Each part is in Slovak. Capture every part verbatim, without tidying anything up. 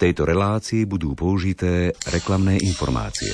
tejto relácii budú použité reklamné informácie.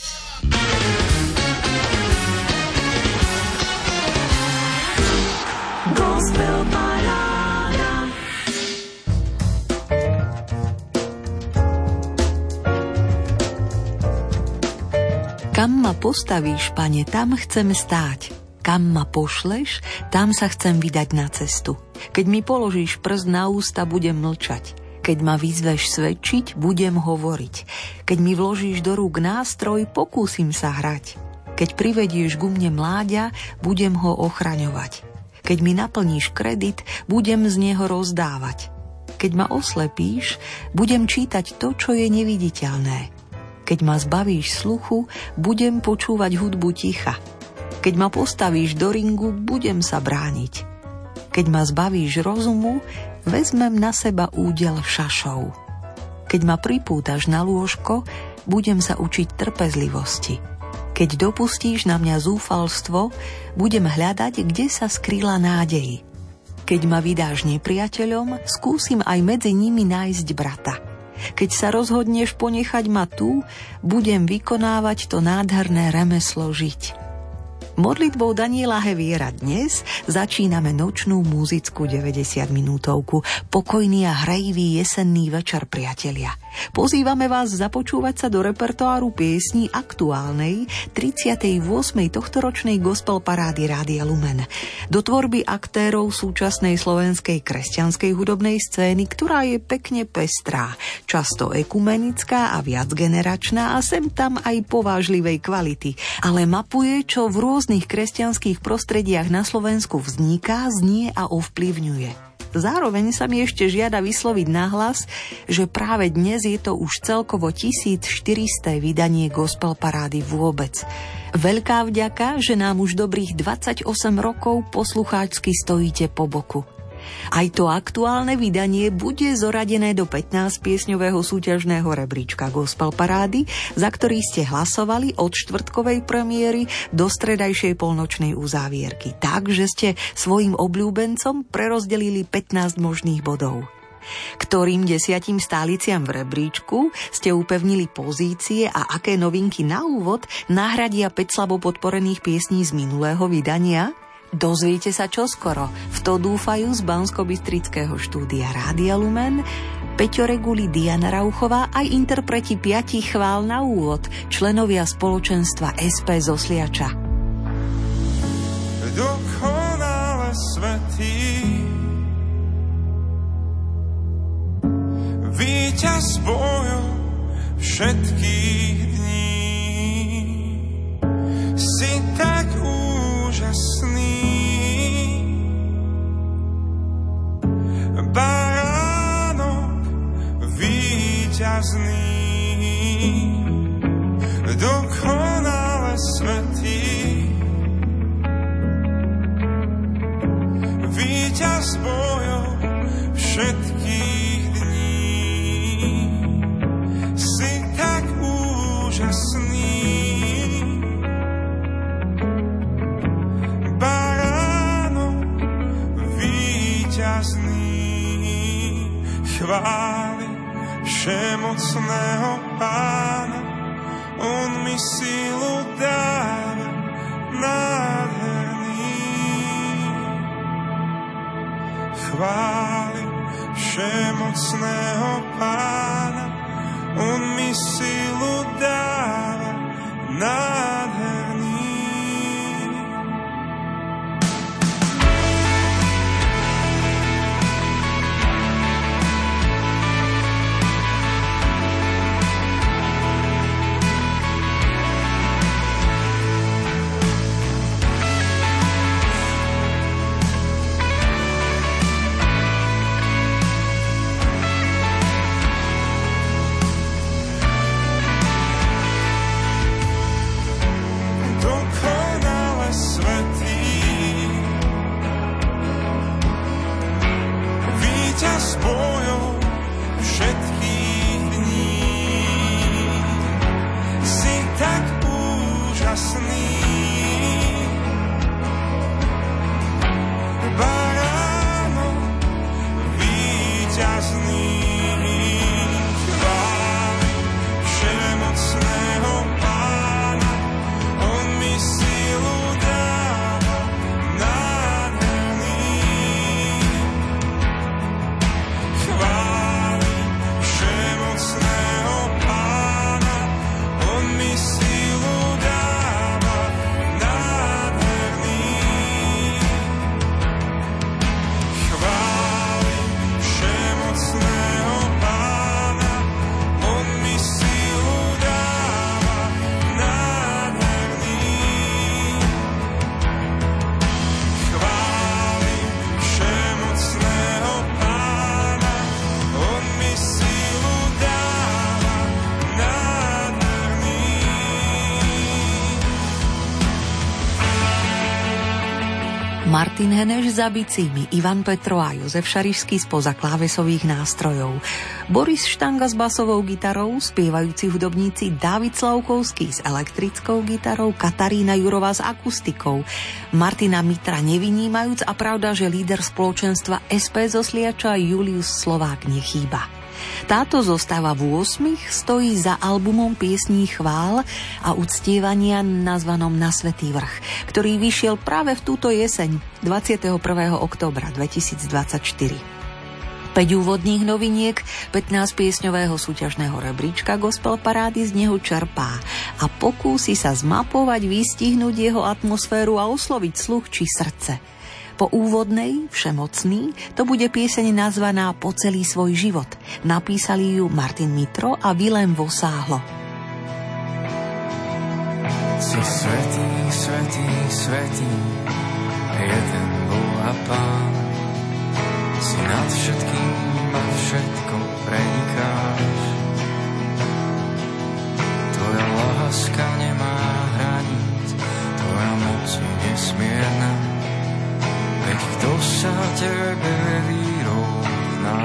Kam ma postavíš, Pane, tam chcem stáť. Kam ma pošleš, tam sa chcem vydať na cestu. Keď mi položíš prst na ústa, budem mlčať. Keď ma vyzveš svedčiť, budem hovoriť. Keď mi vložíš do rúk nástroj, pokúsim sa hrať. Keď privedieš ku mne mláďa, budem ho ochraňovať. Keď mi naplníš kredit, budem z neho rozdávať. Keď ma oslepíš, budem čítať to, čo je neviditeľné. Keď ma zbavíš sluchu, budem počúvať hudbu ticha. Keď ma postavíš do ringu, budem sa brániť. Keď ma zbavíš rozumu, vezmem na seba údel šašov. Keď ma pripútaš na lôžko, budem sa učiť trpezlivosti. Keď dopustíš na mňa zúfalstvo, budem hľadať, kde sa skrýla nádej. Keď ma vydáš nepriateľom, skúsim aj medzi nimi nájsť brata. Keď sa rozhodneš ponechať ma tu, budem vykonávať to nádherné remeslo žiť. Modlitbou Daniela Heviera dnes začíname nočnú muzickú deväťdesiatminútovku. Pokojný a hrejivý jesenný večer, priatelia. Pozývame vás započúvať sa do repertoáru piesní aktuálnej tridsiatej ôsmej tohtoročnej gospel parády Rádia Lumen. Do tvorby aktérov súčasnej slovenskej kresťanskej hudobnej scény, ktorá je pekne pestrá, často ekumenická a viacgeneračná a sem tam aj povážlivej kvality, ale mapuje, čo v rôznych kresťanských prostrediach na Slovensku vzniká, znie a ovplyvňuje. Zároveň sa mi ešte žiada vysloviť nahlas, že práve dnes je to už celkovo tisícštyrysté vydanie gospel parády vôbec. Veľká vďaka, že nám už dobrých dvadsaťosem rokov poslucháčsky stojíte po boku. Aj to aktuálne vydanie bude zoradené do pätnásťpiesňového súťažného rebríčka gospel parády, za ktorý ste hlasovali od štvrtkovej premiéry do stredajšej polnočnej uzávierky. Tak, že ste svojim obľúbencom prerozdelili pätnásť možných bodov. Ktorým desiatim stáliciam v rebríčku ste upevnili pozície a aké novinky na úvod nahradia päť slabo podporených piesní z minulého vydania? Dozviete sa čoskoro. V to dúfajú z Banskobystrického štúdia Rádia Lumen Peťo Reguli, Diana Rauchová aj interpreti piatich chvál na úvod, členovia spoločenstva es pé z Osliača. Dokonale svätý, víťaz bojov všetkých dní, si tak úžasný, baránok víťazný, dokonale svätý, víťaz bojov všetkých dní, si tak úžasný, baránok víťazný. Chváli všemocného Pána, on mi silu dáva nádherný. Chváli všemocného Pána, on mi silu dáva nádherný. Martin Heneš za bicími, Ivan Petro a Jozef Šarišský spoza klávesových nástrojov, Boris Štanga s basovou gitarou, spievajúci hudobníci Dávid Slavkovský s elektrickou gitarou, Katarína Jurová s akustikou, Martina Mitra nevynímajúc a pravda, že líder spoločenstva es pé zo Sliača Julius Slovák nechýba. Táto zostava v ôsmich stojí za albumom piesní chvál a uctievania nazvanom Na Svätý vrch, ktorý vyšiel práve v túto jeseň dvadsiateho prvého októbra dvetisícdvadsaťštyri. päť úvodných noviniek pätnásťpiesňového súťažného rebríčka Gospel Parády z neho čerpá a pokúsi sa zmapovať, vystihnúť jeho atmosféru a osloviť sluch či srdce. Po úvodnej, Všemocný, to bude pieseň nazvaná Po celý svoj život. Napísali ju Martin Mitro a Vilém Vosáhlo. Si svätý, svätý, svätý, jeden Boh a Pán. Si nad všetkým a všetko prenikáš. Tvoja láska nemá hraníc, tvoja moc je nesmierna. Veď kto sa tebe vyrovná?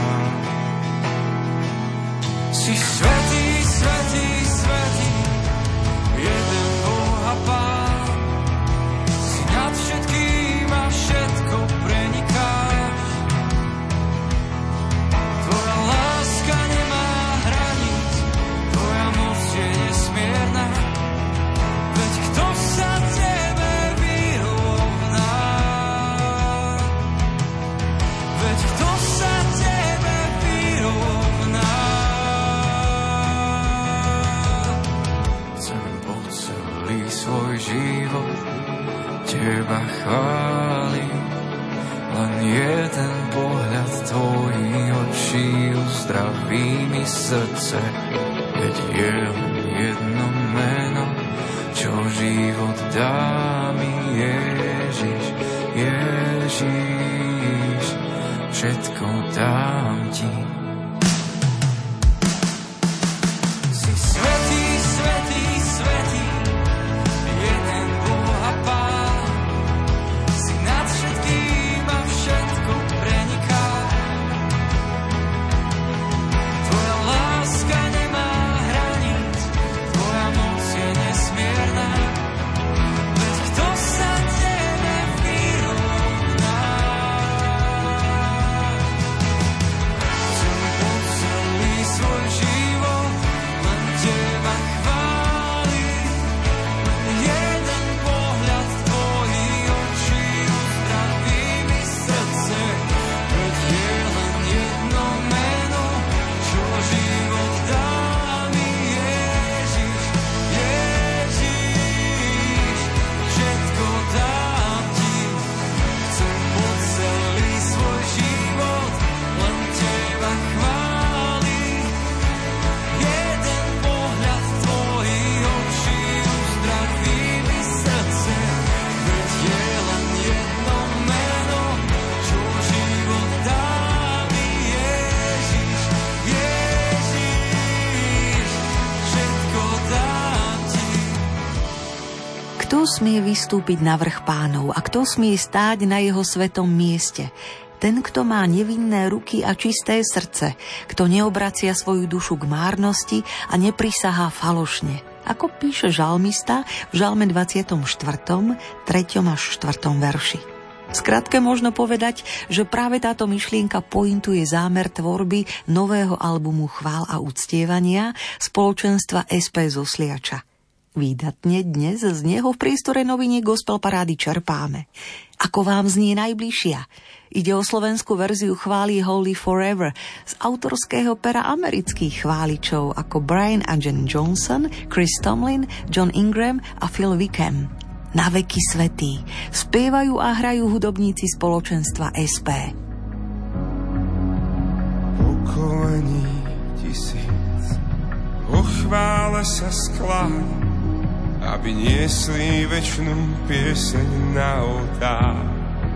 Si svätý, svätý, svätý, jeden Boh a Pán. Si nad všetkým a všetko prenikáš. Tvoja láska nemá hraníc, tvoja moc je nesmierna. Veď kto sa tebe vyrovná? Veď kto sa tebe vyrovná? Chcem po celý svoj život teba chváliť. Len jeden pohľad tvojich očí uzdraví mi srdce. Veď je len jedno meno, čo život dá mi. Ježiš, Ježiš, všetko dám ti. Si svätý, svätý, svätý, jeden Boh a Pán. Si nad všetkým a všetko preniká. Tvoja láska nemá hraníc, tvoja moc je nesmierna. Veď kto sa tebe vyrovná? Chcem po celý svoj život len teba chváliť. Len jeden pohľad tvojich očí uzdraví mi srdce. Veď je len jedno meno, čo život dá mi. Ježiš, Ježiš, všetko dám ti. Chcem po celý svoj život len teba chváliť. Jeden pohľad tvojich očí uzdraví mi srdce. Veď je len jedno meno, čo život dá mi. Ježiš, Ježiš, všetko dám ti. Kto smie vystúpiť na vrch Pánov a kto smie stáť na jeho svetom mieste? Ten, kto má nevinné ruky a čisté srdce, kto neobracia svoju dušu k márnosti a neprisahá falošne. Ako píše žalmista v žalme dvadsiatom štvrtom, treťom až štvrtom verši. V skratke možno povedať, že práve táto myšlienka pointuje zámer tvorby nového albumu chvál a uctievania spoločenstva es pé zo Sliača. Výdatne dnes z neho v priestore noviniek Gospel Parády čerpáme. Ako vám znie najbližšia? Ide o slovenskú verziu chvály Holy Forever z autorského pera amerických chváličov ako Brian a Jen Johnson, Chris Tomlin, John Ingram a Phil Wickham. Na veky svätí spievajú a hrajú hudobníci spoločenstva es pé. Pokolení tisíc vo chvále sa skláňa, aby niesli večnú pieseň na oltár.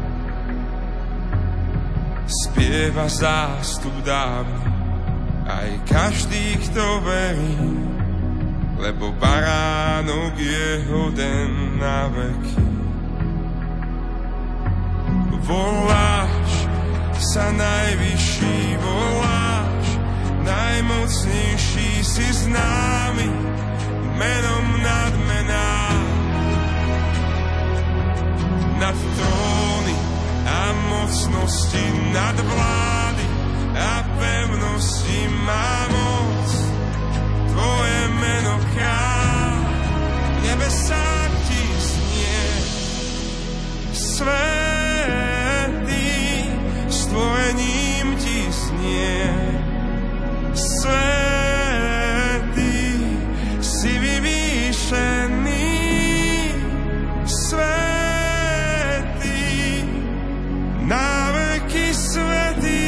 Spieva zástup dávny, aj každý, kto verí, lebo baránok je hoden na veky. voláš, sa najvyšší voláš, najmocnejší si známy, menom nad mená. Nad tróny a mocnosti, nad vlády a pevnosti má moc tvoje meno kráľ. V nebesách ti znie svätý, stvorením ti znie svätý, si vyvýšený, svätý, na veky svätý.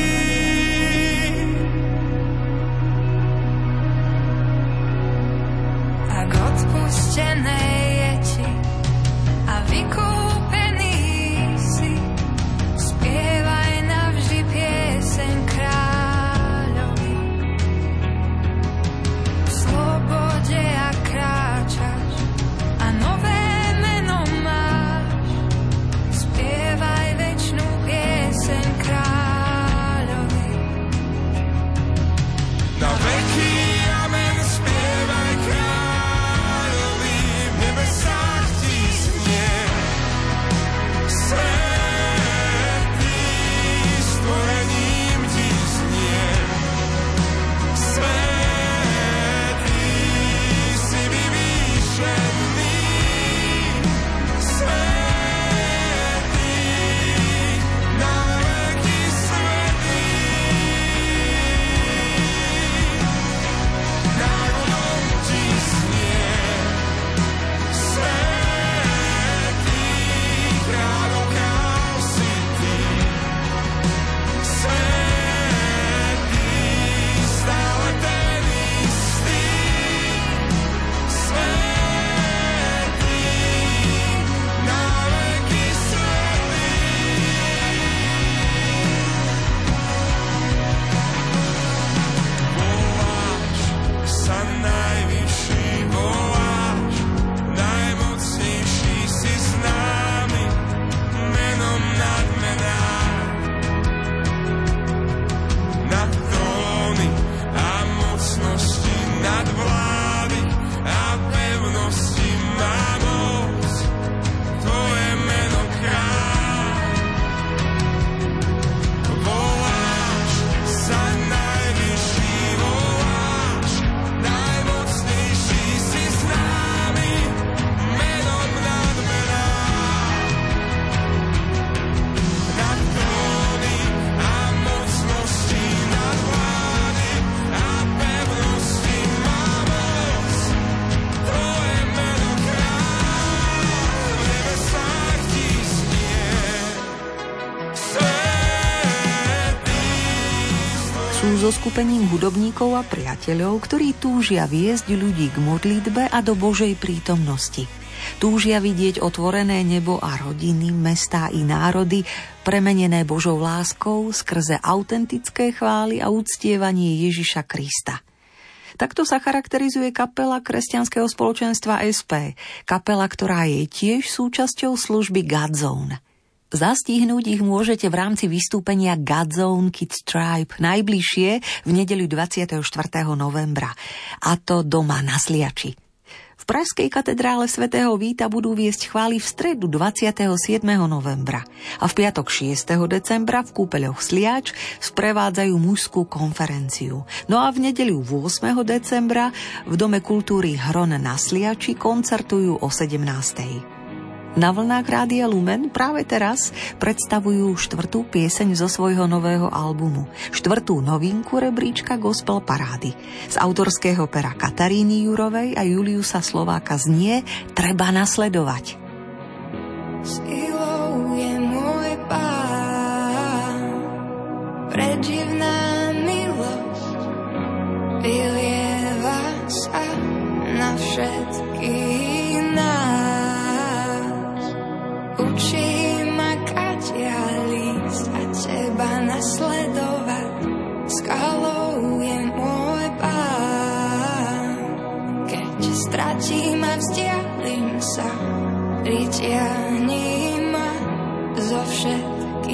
Ak odpustené je ti a vykúpený si, spievaj navždy pieseň kráľovi. V slobode a kráčaš a nové meno máš, spievaj večnú pieseň kráľovi. Na veky amen, spievaj kráľovi, v nebesách ti znie svätý, stvorením ti znie svätý, si vyvýšený, svätý, na veky svätý. Národom ti znie svätý, kráľov král si ty, svätý, stále ten istý, svätý, na veky svätý. Voláš, sa najvyšší voláš, najmocnejší si známy, menom nad mená. Nad tróny a mocnosti, nad vlády a pevnosti má moc tvoje meno kráľ. Voláš, sa najvyšší voláš, najmocnejší si známy, menom nad mená. Nad tróny a mocnosti, nad vlády a pevnosti má moc tvoje meno kráľ. V nebesách ti znie svätý. Sú so skupením hudobníkov a priateľov, ktorí túžia viesť ľudí k modlitbe a do Božej prítomnosti. Túžia vidieť otvorené nebo a rodiny, mestá i národy, premenené Božou láskou skrze autentické chvály a uctievanie Ježiša Krista. Takto sa charakterizuje kapela kresťanského spoločenstva es pé, kapela, ktorá je tiež súčasťou služby Godzone. Zastihnúť ich môžete v rámci vystúpenia Godzone Kids Tribe najbližšie v nedeľu dvadsiateho štvrtého novembra, a to doma na Sliači. V pražskej katedrále svätého Víta budú viesť chvály v stredu dvadsiateho siedmeho novembra a v piatok šiesteho decembra v kúpeľoch Sliač sprevádzajú mužskú konferenciu. No a v nedeľu ôsmeho decembra v Dome kultúry Hron na Sliači koncertujú o sedemnástej. Na vlnách Rádia Lumen práve teraz predstavujú štvrtú pieseň zo svojho nového albumu, štvrtú novinku rebríčka Gospel Parády. Z autorského pera Kataríny Jurovej a Juliusa Slováka znie Treba nasledovať. Silou je môj Pán, predivná milosť vylieva sa na všetkých nás. Učí ma katia lísť a teba nasledovať. Skalou je môj Pán, keď stratím a vzdialím sa, pritiahni ma zo všetkých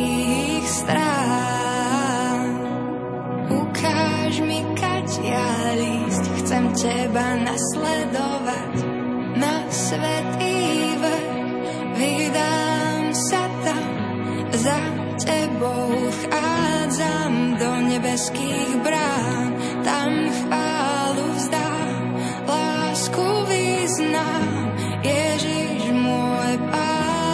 teba nasledovať. Na svätý vrch vydám sa tam, za tebou vchádzam do nebeských brán, tam chválu vzdám, lásku vyznám, Ježiš môj Pán.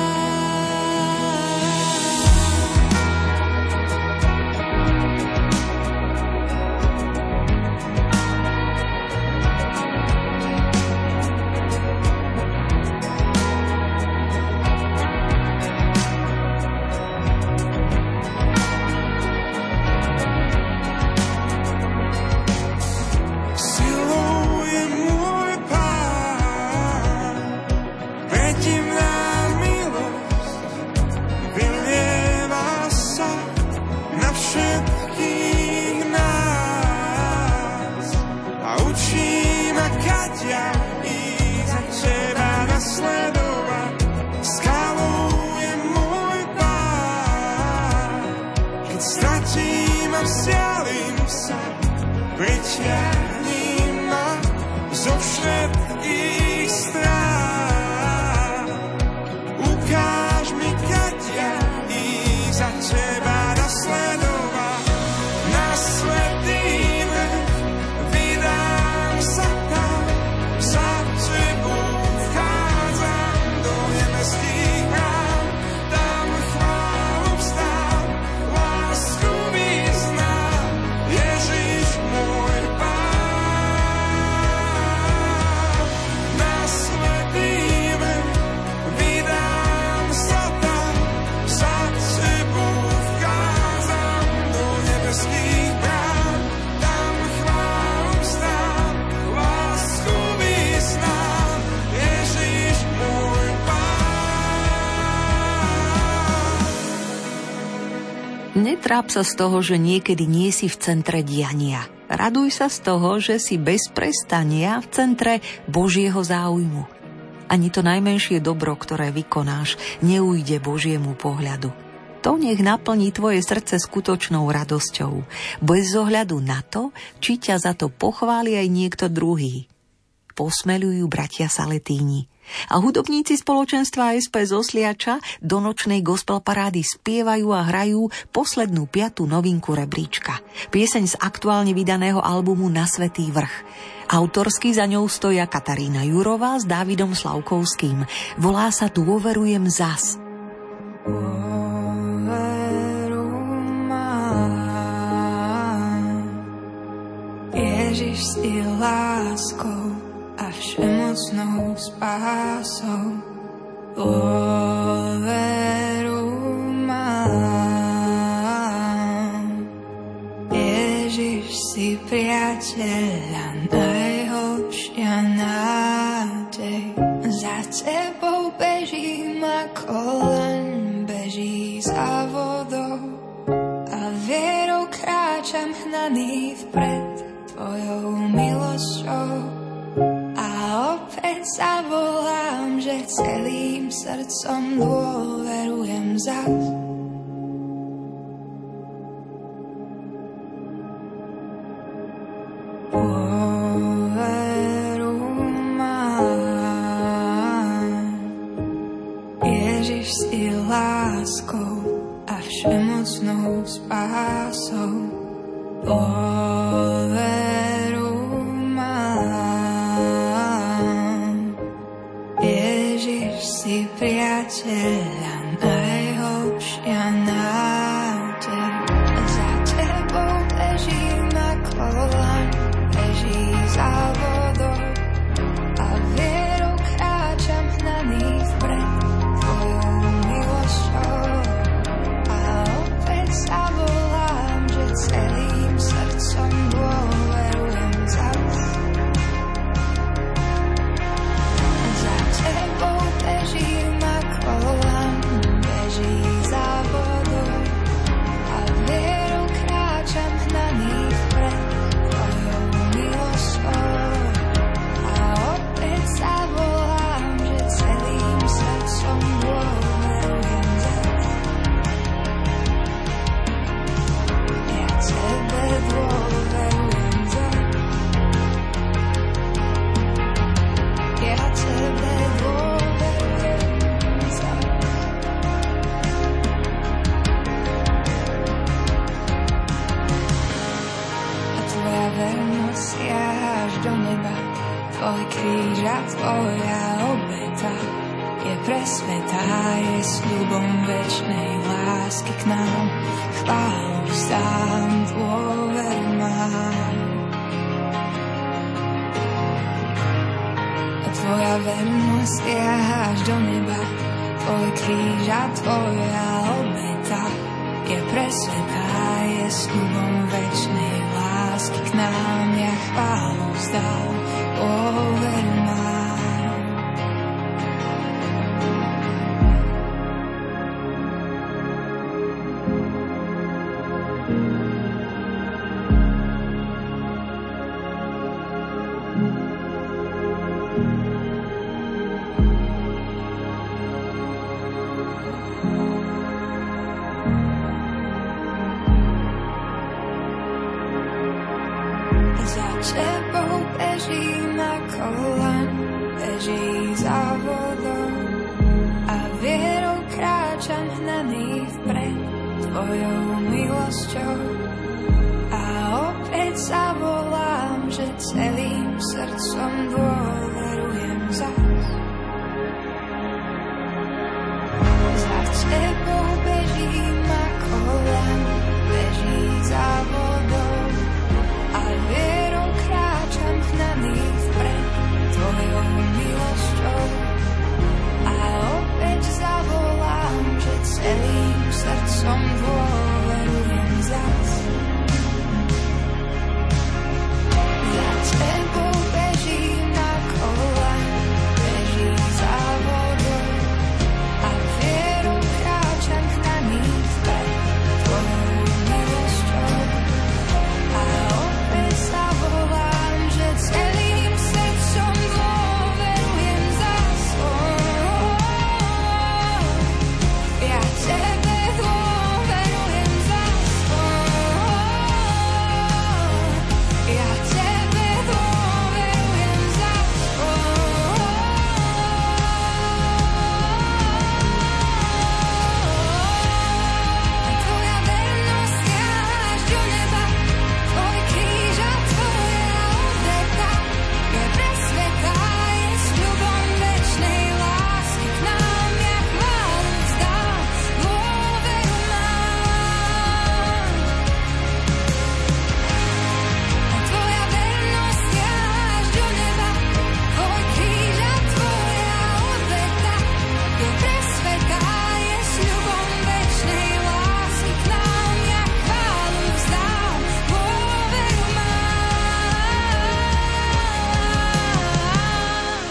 Netráp sa z toho, že niekedy nie si v centre diania. Raduj sa z toho, že si bez prestania v centre Božieho záujmu. Ani to najmenšie dobro, ktoré vykonáš, neujde Božiemu pohľadu. To nech naplní tvoje srdce skutočnou radosťou, bez ohľadu na to, či ťa za to pochváli aj niekto druhý. Posmeľujú bratia Saletíni. A hudobníci spoločenstva es pé z Osliača do nočnej gospel parády spievajú a hrajú poslednú piatú novinku rebríčka. Pieseň z aktuálne vydaného albumu Na svätý vrch. Autorsky za ňou stoja Katarína Jurová s Dávidom Slavkovským. Volá sa Dôverujem zas. Ježiš si láskou a všemocnou spásou, dôveru mám. Ježiš si priateľa, najhlbšia nádej, za tebou bežím ako len beží za vodou a vierou kráčam hnaný vpred tvojou milosťou. A opäť zavolám, že celým srdcom dôverujem zas. Dôveru mám. Ježiš si láskou a všemocnou spásou. Dôveru si priateľa, najhlbšia nádej, za tebou bežím ako len beží za vodou a vierou kráčam hnaný vpred tvojou milosťou. A opäť zavolám, že celým srdcom dôverujem zas. Za tebou bežím ako len tvoj kríž a tvoja obeta je presvetá, je sľubom večnej lásky k nám. Chválu vzdám, dôveru mám. A tvoja vernosť je až do neba, tvoj kríž a tvoja obeta je presvetá, je sľubom večnej lásky k nám. Ja chválu vzdám, dôveru mám. Tebou bežím ako lan, beží za vodou a vierou kráčam hnaný vpred tvojou milosťou. A opäť zavolám, že celým srdcom dôverujem zas. Za tebou bežím ako lan, beží za vodou a vierou kráčam hnaný vpred tvojou milosťou. A opäť zavolám, že celým srdcom dôverujem zas. Za tebou bežím ako lan, beží za vodou a vierou kráčam hnaný vpred tvojou milosťou. A opäť zavolám, že celým srdcom dôverujem zas. Ja tebe dôverujem zas. Ja tebe dôverujem zas. Tvoja vernosť je až do neba, tvoj kríž a tvoja obeta je presvetá, je sľubom večnej lásky k nám. Ja chválu vzdám, dôveru mám. A tvoja vernosť je až do neba, tvoj kríž a tvoja obeta je presvetá, je sľubom večnej lásky k nám. Ja chválu vzdám, dôveru mám.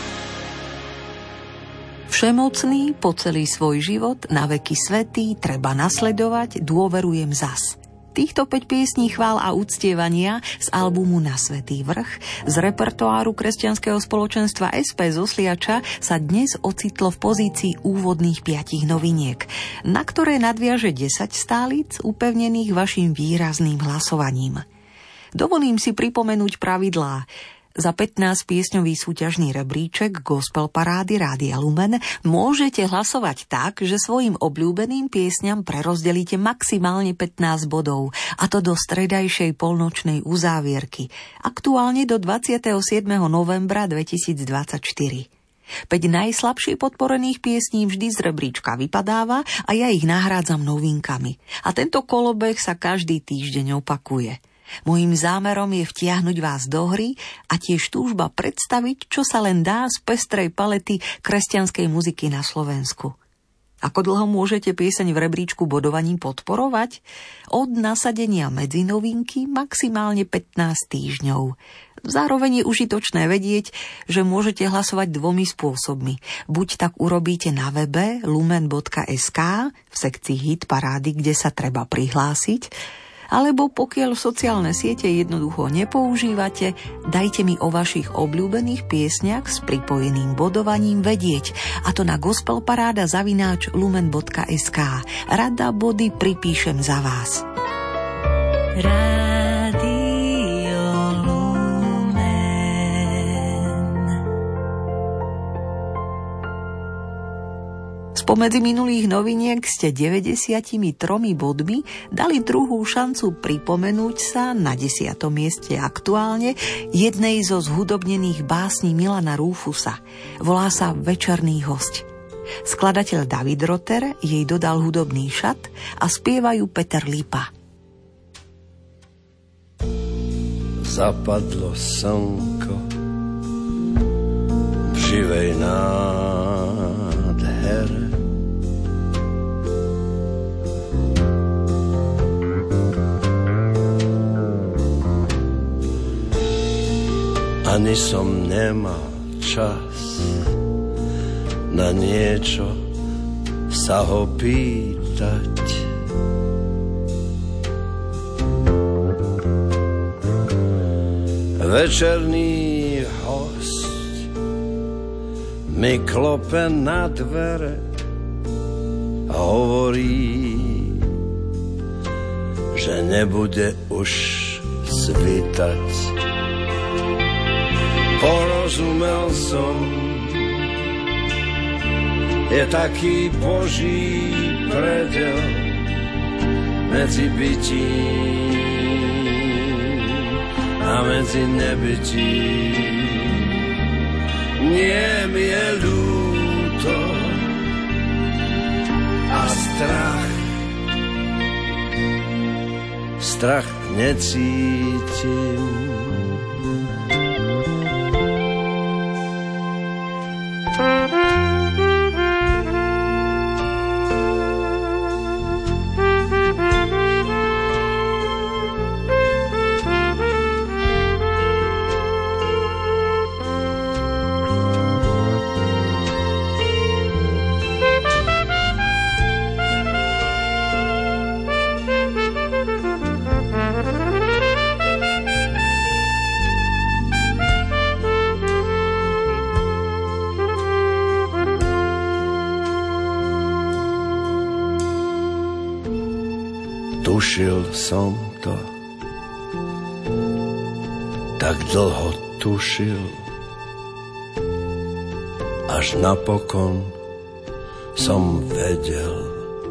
Všemocný po celý svoj život, na veky svätý, treba nasledovať, dôverujem zas. Týchto päť piesní chvál a uctievania z albumu Na svätý vrch z repertoáru kresťanského spoločenstva es pé zo Sliača sa dnes ocitlo v pozícii úvodných piatich noviniek, na ktoré nadviaže desať stálic upevnených vašim výrazným hlasovaním. Dovolím si pripomenúť pravidlá. Za pätnásťpiesňový súťažný rebríček Gospel Parády Rádia Lumen môžete hlasovať tak, že svojim obľúbeným piesňam prerozdelíte maximálne pätnásť bodov, a to do stredajšej polnočnej uzávierky, aktuálne do dvadsiateho siedmeho novembra dvetisícdvadsaťštyri. Päť najslabšie podporených piesní vždy z rebríčka vypadáva a ja ich nahrádzam novinkami. A tento kolobeh sa každý týždeň opakuje. Mojím zámerom je vtiahnuť vás do hry a tiež túžba predstaviť, čo sa len dá z pestrej palety kresťanskej muziky na Slovensku. Ako dlho môžete pieseň v rebríčku bodovaním podporovať? Od nasadenia medzi novinky maximálne pätnásť týždňov. Zároveň je užitočné vedieť, že môžete hlasovať dvomi spôsobmi. Buď tak urobíte na webe lumen bodka es ká v sekcii Hit parády, kde sa treba prihlásiť, alebo pokiaľ sociálne siete jednoducho nepoužívate, dajte mi o vašich obľúbených piesňach s pripojeným bodovaním vedieť, a to na gospelparáda zavináč lumen bodka es ká. Rada body pripíšem za vás. Rádio Lumen. Spomedzi minulých noviniek ste deväťdesiatimi tromi bodmi dali druhú šancu pripomenúť sa na desiatom mieste aktuálne jednej zo zhudobnených básní Milana Rúfusa. Volá sa Večerný hosť. Skladateľ David Rotter jej dodal hudobný šat a spievajú Peter Lípa. Zapadlo slnko v živej nádhere. Ani som nemal čas na niečo sa ho pýtať. Večerný host mi klope na dvere a hovorí, že nebude už svítať. Porozumel som, je taký Boží predel medzi bytím a medzi nebytím. Nie mi je ľúto a strach, strach necítim. Tušil som to, tak dlho tušil, až napokon som vedel.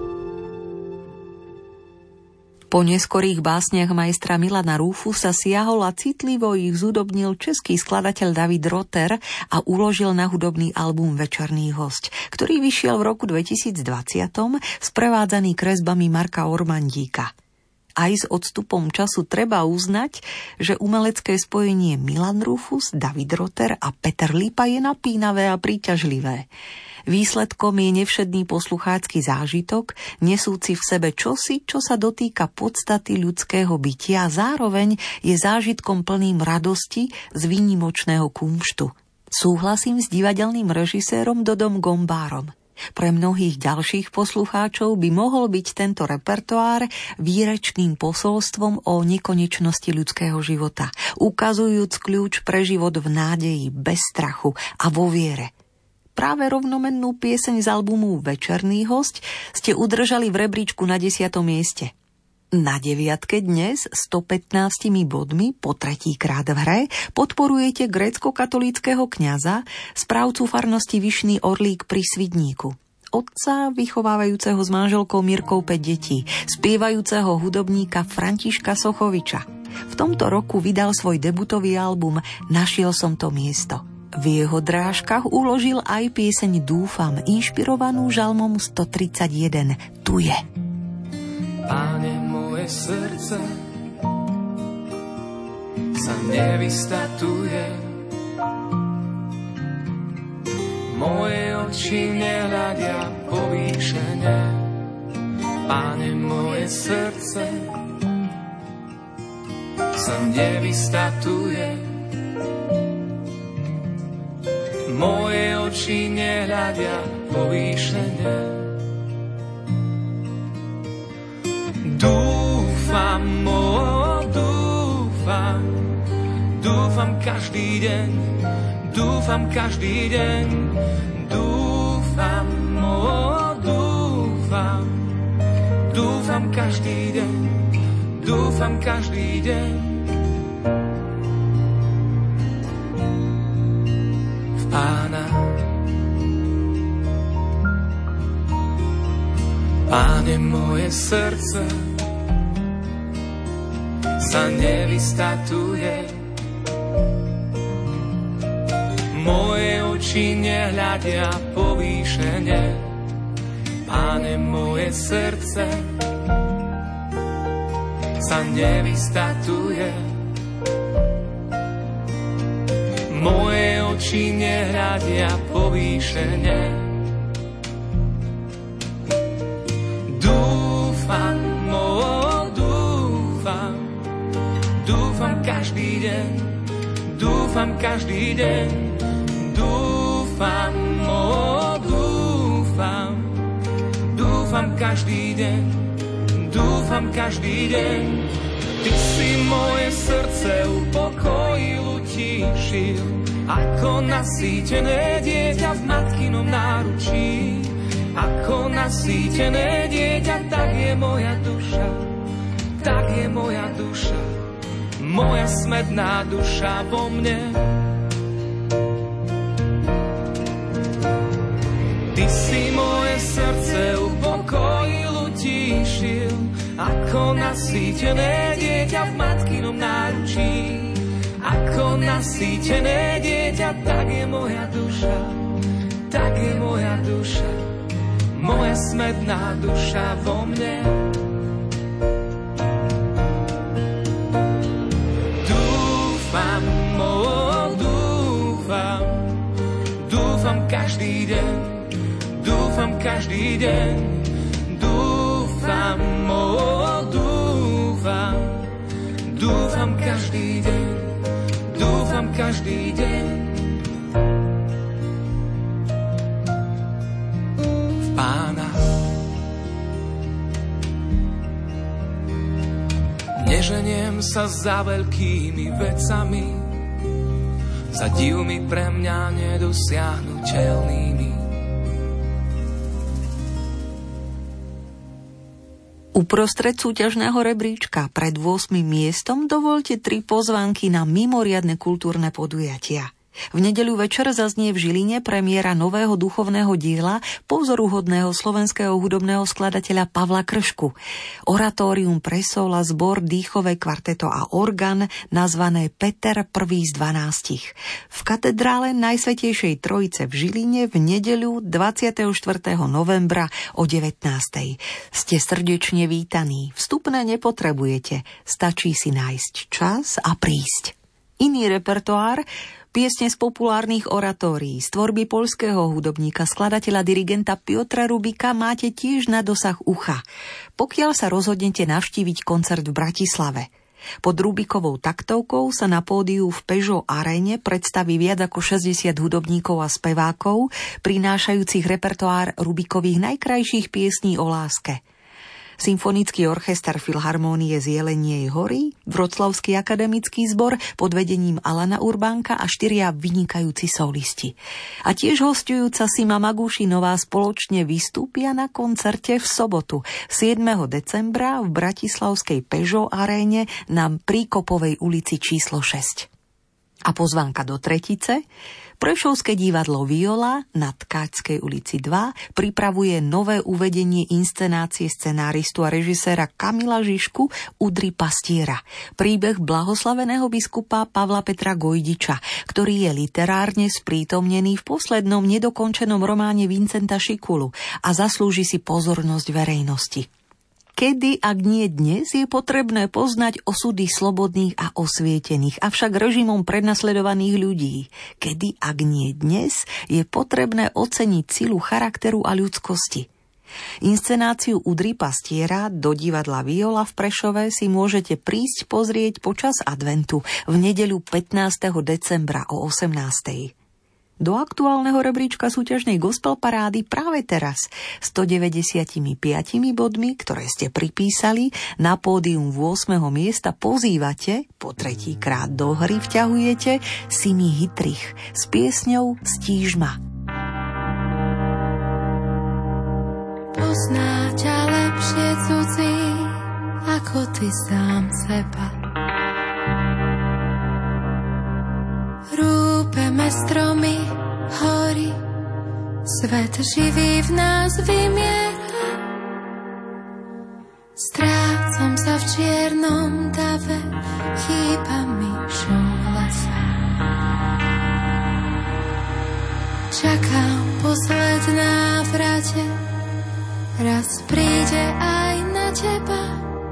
Po neskorých básniach majstra Milana Rúfusa siahol a citlivo ich zúdobnil český skladateľ David Rotter a uložil na hudobný album Večerný hosť, ktorý vyšiel v roku dvetisícdvadsať, sprevádzaný kresbami Marka Ormandíka. Aj s odstupom času treba uznať, že umelecké spojenie Milan Rúfus, David Rotter a Peter Lípa je napínavé a príťažlivé. Výsledkom je nevšedný posluchácky zážitok, nesúci v sebe čosi, čo sa dotýka podstaty ľudského bytia a zároveň je zážitkom plným radosti z výnimočného kumštu. Súhlasím s divadelným režisérom Dodom Gombárom. Pre mnohých ďalších poslucháčov by mohol byť tento repertoár výrečným posolstvom o nekonečnosti ľudského života, ukazujúc kľúč pre život v nádeji, bez strachu a vo viere. Práve rovnomennú pieseň z albumu Večerný hosť ste udržali v rebríčku na desiatom mieste. Na deviatke dnes stopätnástimi bodmi po tretíkrát v hre podporujete grécko-katolíckeho kňaza, správcu farnosti Vyšný Orlík pri Svidníku, otca vychovávajúceho s manželkou Mirkou päť detí, spievajúceho hudobníka Františka Sochoviča. V tomto roku vydal svoj debutový album Našiel som to miesto. V jeho drážkach uložil aj pieseň Dúfam, inšpirovanú žalmom stotridsaťjeden. Tu je. Páne, moje srdce sa nevystatuje, moje oči nehľadia povýšene. Páne, moje srdce sa nevystatuje, moje oči nehľadia povýšene. Dúfam, oh, dúfam, dúfam každý deň, dúfam každý deň, dúfam, oh, dúfam, dúfam každý deň, dúfam každý deň. V Pána, Pane, moje srdce sa nevystatuje. Moje oči nehľadia povýšene. Pane, moje srdce sa nevystatuje. Moje oči nehľadia povýšene. Dúfam, oh, dúfam, dúfam každý deň, dúfam každý deň, dúfam, oh, dúfam, dúfam každý deň, dúfam každý deň. Ty si moje srdce upokojil, utíšil, ako nasýtené dieťa v matkinom náručí. Ako nasýtené dieťa, tak je moja duša, tak je moja duša, moja smedná duša vo mne. Ty si moje srdce upokojil, utíšil, ako nasýtené dieťa v matkinom náručí. Ako nasýtené dieťa, tak je moja duša, tak je moja duša, moja smedná duša vo mne. Dúfam, oh, dúfam, dúfam každý deň, dúfam každý deň, dúfam, oh, dúfam, dúfam každý deň, dúfam každý deň. V Pána. Neženiem sa za veľkými vecami, za divmi pre mňa nedosiahnuteľnými. Uprostred súťažného rebríčka pred ôsmym miestom dovolte tri pozvánky na mimoriadne kultúrne podujatia. V nedeľu večer zaznie v Žiline premiéra nového duchovného diela pozoruhodného slovenského hudobného skladateľa Pavla Kršku. Oratórium pre sola, zbor, dýchové kvarteto a orgán nazvané Peter prvý z dvanástich. V katedrále Najsvätejšej Trojice v Žiline v nedeľu dvadsiateho štvrtého novembra o devätnástej. Ste srdečne vítaní. Vstupné nepotrebujete. Stačí si nájsť čas a prísť. Iný repertoár, piesne z populárnych oratórií, z tvorby poľského hudobníka, skladateľa, dirigenta Piotra Rubika máte tiež na dosah ucha, pokiaľ sa rozhodnete navštíviť koncert v Bratislave. Pod Rubikovou taktovkou sa na pódiu v Peugeot Aréne predstaví viac ako šesťdesiat hudobníkov a spevákov, prinášajúcich repertoár Rubikových najkrajších piesní o láske. Symfonický orchester Filharmónie z Jelenej hory, Vroclavský akademický zbor pod vedením Alana Urbánka a štyria vynikajúci solisti. A tiež hosťujúca Sima Magušinová spoločne vystúpia na koncerte v sobotu siedmeho decembra v bratislavskej Peugeot Aréne na Príkopovej ulici číslo šesť. A pozvánka do tretice. Prešovské divadlo Viola na Tkáčskej ulici dva pripravuje nové uvedenie inscenácie scenáristu a režiséra Kamila Žižku Udry pastiera. Príbeh blahoslaveného biskupa Pavla Petra Gojdiča, ktorý je literárne sprítomnený v poslednom nedokončenom románe Vincenta Šikulu a zaslúži si pozornosť verejnosti. Kedy, ak nie dnes, je potrebné poznať osudy slobodných a osvietených, avšak režimom prenasledovaných ľudí. Kedy, ak nie dnes, je potrebné oceniť silu charakteru a ľudskosti. Inscenáciu Udry pastiera do divadla Viola v Prešove si môžete prísť pozrieť počas adventu v nedeľu pätnásteho decembra o osemnástej. Do aktuálneho rebríčka súťažnej gospel parády práve teraz stodeväťdesiatpäť bodmi, ktoré ste pripísali, na pódium ôsmeho miesta pozývate, po tretíkrát do hry vťahujete Simi Hitrich s piesňou Stíž ma. Pozná ťa lepšie cudzí, ako ty sám seba. Rúbeme stromy, hory, svet živý v nás vymiera. Strácam sa v čiernom dave, chýba mi šum lesa. Čakám posled návrate, raz príde aj na teba.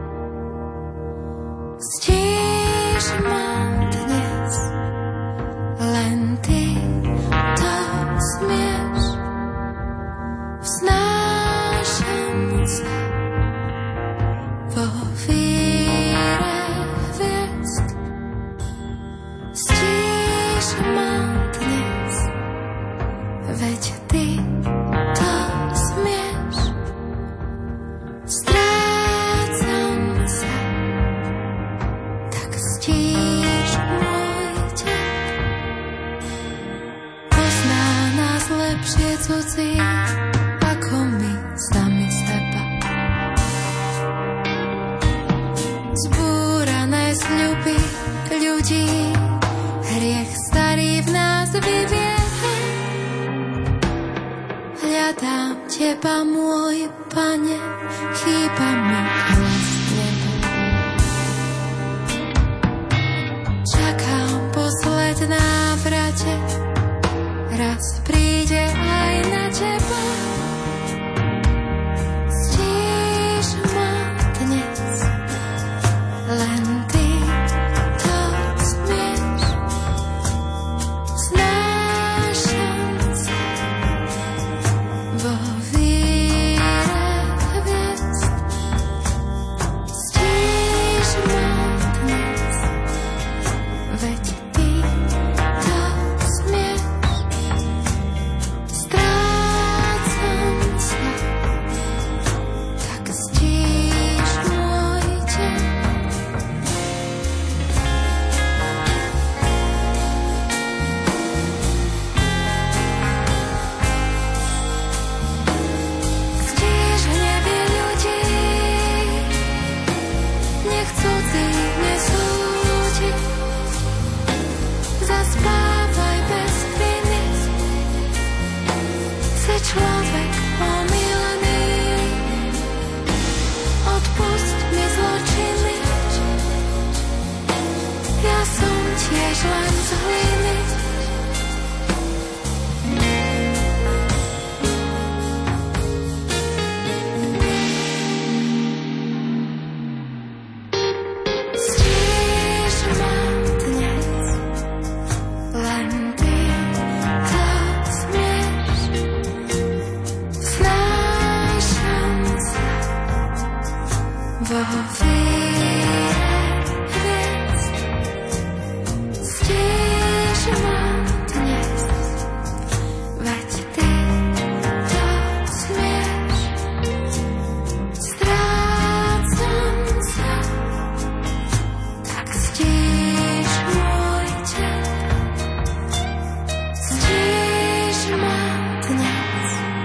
Stíš ma dnes, len ty to smieš. Vznášam sa vo víre hviezd. Stíš ma dnes, veď ty to smieš. Strácam sa, tak stíš môj tek. Pozná nás lepšie cudzí, ako my sami seba. Zbúrané sľuby ľudí, hriech starý v nás vyvieha. Hľadám teba, môj Pane, chýba mi hlas neba. Čakám posled návrate, raz príde aj na teba. Stíš ma dnes, len ty to smieš. Znášam sa vo víre hviezd. Stíš ma dnes, veď ty to smieš. Strácam sa, tak stíš môj tek. Stíš hnevy ľudí, nech cudzí nesúdi. Zaspávaj bez viny, si človek omylený. Odpusť mi zločiny, ja som tiež len z hliny. Stíš ma dnes, len ty to smieš. Vznášam sa vo víre hviezd. Stíš ma dnes, veď ty to smieš. Strácam sa, tak stíš môj tek. Stíš ma dnes.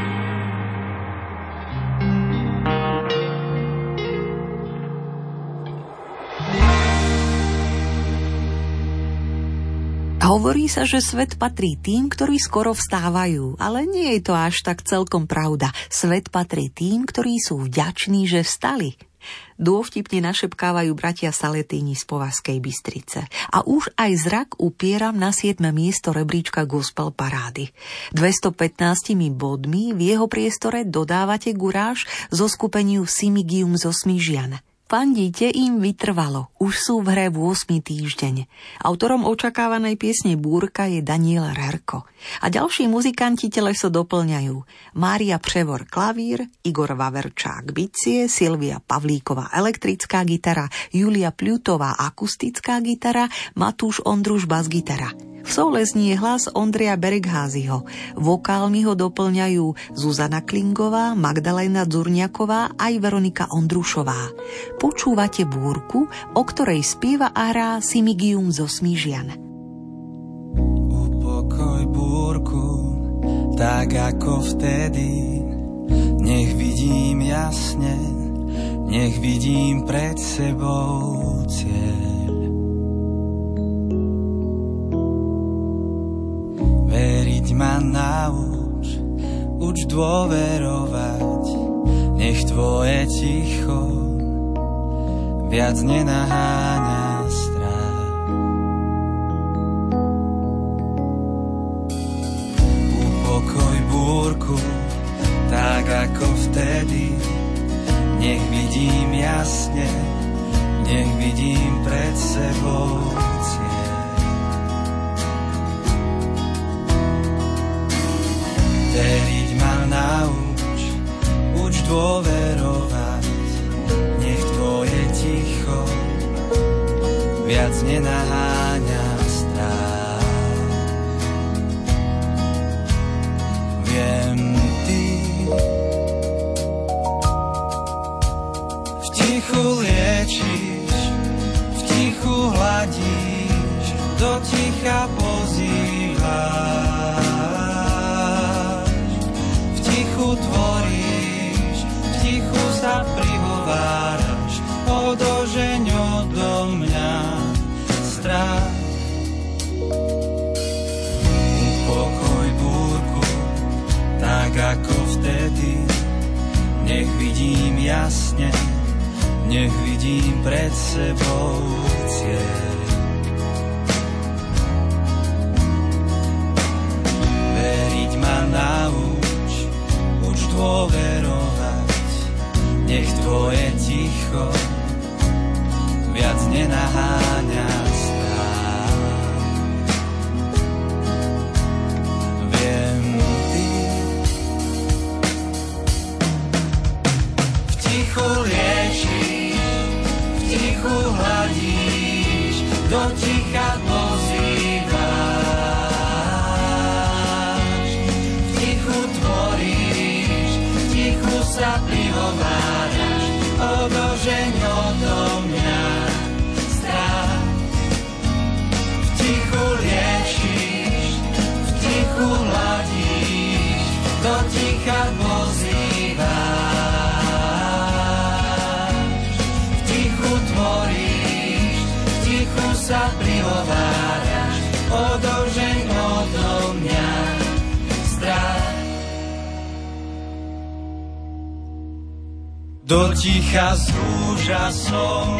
Hovorí sa, že svet patrí tým, ktorí skoro vstávajú, ale nie je to až tak celkom pravda. Svet patrí tým, ktorí sú vďační, že vstali. Dôvtipne našepkávajú bratia Saletíni z Považskej Bystrice. A už aj zrak upieram na siedme miesto rebríčka gospel parády. dvestopätnásť bodmi v jeho priestore dodávate guráž zo skupeniu Simigium zo Smížian. Fandíte im vytrvalo, už sú v hre v ôsmy týždeň. Autorom očakávanej piesne Búrka je Daniel Rerko. A ďalší muzikanti teleso doplňajú: Mária Převor klavír, Igor Vaverčák bicie, Silvia Pavlíková elektrická gitara, Julia Pľutová akustická gitara, Matúš Ondruš basgitara. V soule znie hlas Ondreja Bergházyho. Vokálmi ho doplňajú Zuzana Klingová, Magdalena Dzurňaková aj Veronika Ondrušová. Počúvate Búrku, o ktorej spieva a hrá Simigium zo Smížian. Upokoj búrku, tak ako vtedy. Nech vidím jasne, nech vidím pred sebou cieľ. Veriť ma nauč, uč dôverovať, nech tvoje ticho viac nenaháňa strach. Upokoj búrku, tak ako vtedy, nech vidím jasne, nech vidím pred sebou cieľ. Veriť ma nauč, uč dôverovať, nech tvoje ticho viac nenaháňa strach. Viem, ty v tichu liečiš, v tichu hladíš, do ticha pozývaš, v tichu tvoríš, v tichu sa prihováraš, odožeň odo mňa strach. Upokoj búrku, tak ako vtedy, nech vidím jasne, nech vidím pred sebou cieľ. Veriť ma nauč, uč dôverovať, nech tvoje ticho viac nenaháňa strach. Viem, ty v tichu liečiš, v tichu hladíš, do ticha pozývaš, v tichu tvoríš, v tichu sa prihováraš, odožeň odo mňa strach. V tichu liečiš, v tichu hladíš, do ticha pozývaš, v tichu tvoríš, v tichu sa prihováraš, odožeň odo mňa strach. Do ticha s úžasom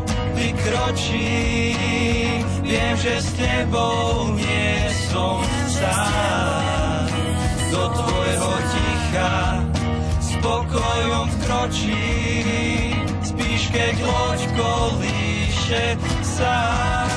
vykročím, viem, že s tebou nie som sám. Do tvojho ticha s pokojom vkročím, spíš, keď loď kolíše sám.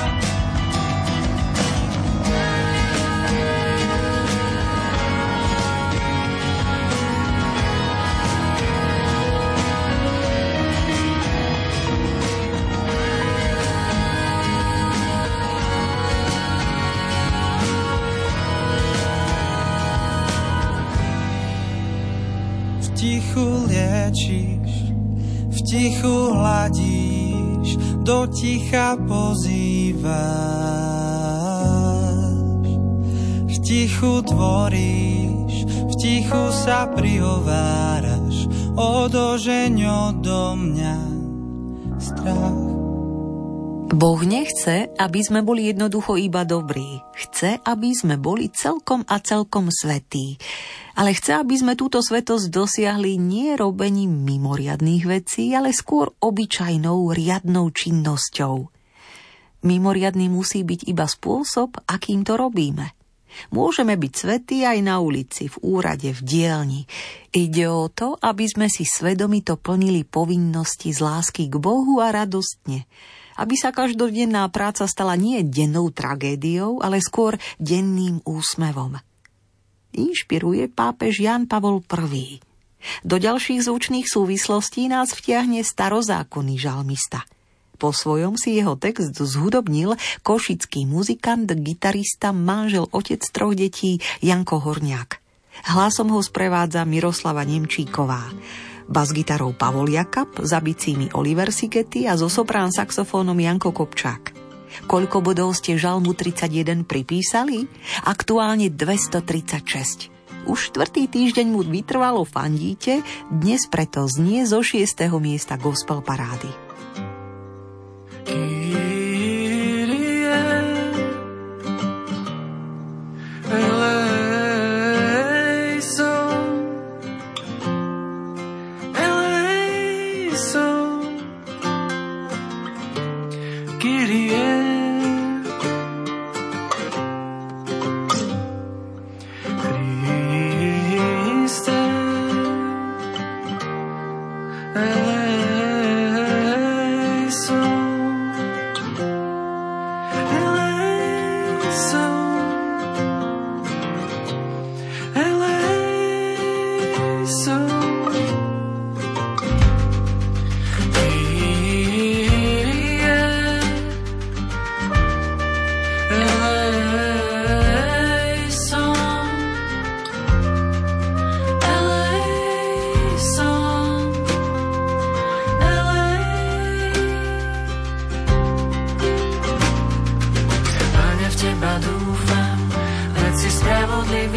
V tichu liečiš, v tichu hladíš, do ticha pozývaš, v tichu tvoríš, v tichu sa prihováraš, odožeň odo mňa strach. Boh nechce, aby sme boli jednoducho iba dobrí. Chce, aby sme boli celkom a celkom svätí. Ale chce, aby sme túto svätosť dosiahli nie robením mimoriadnych vecí, ale skôr obyčajnou, riadnou činnosťou. Mimoriadny musí byť iba spôsob, akým to robíme. Môžeme byť svätí aj na ulici, v úrade, v dielni. Ide o to, aby sme si svedomito plnili povinnosti z lásky k Bohu a radostne. Aby sa každodenná práca stala nie dennou tragédiou, ale skôr denným úsmevom. Inšpiruje pápež Ján Pavol I. Do ďalších zvučných súvislostí nás vtiahne starozákonný žalmista. Po svojom si jeho text zhudobnil košický muzikant, gitarista, manžel, otec troch detí Janko Horňák. Hlasom ho sprevádza Miroslava Nemčíková. Bas-gitarou Pavol Jakab, za bicími Oliver Sigeti a zo soprán saxofónom Janko Kopčák. Koľko bodov ste žalmu tridsaťjeden pripísali? Aktuálne dvestotridsaťšesť. Už štvrtý týždeň mu vytrvalo fandíte, dnes preto znie zo šiesteho miesta gospel parády.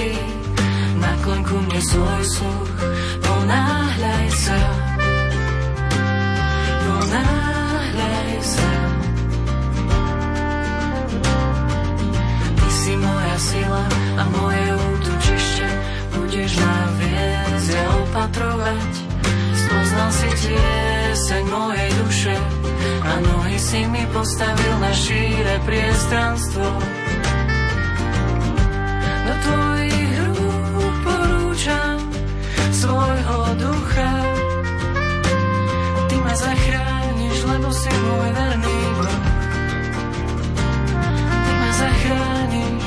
slabý, nakloň ku mne svoj sluch, ponáhľaj sa, ponáhľaj sa. Ty si moja sila a moje útočište, budeš ma viesť a opatrovať. Spoznal si tieseň mojej duše a nohy si mi postavil na šíre priestranstvo. Do tvojich rúk porúčam svojho ducha. Ty ma zachrániš, lebo si môj verný Boh. Ty ma zachrániš.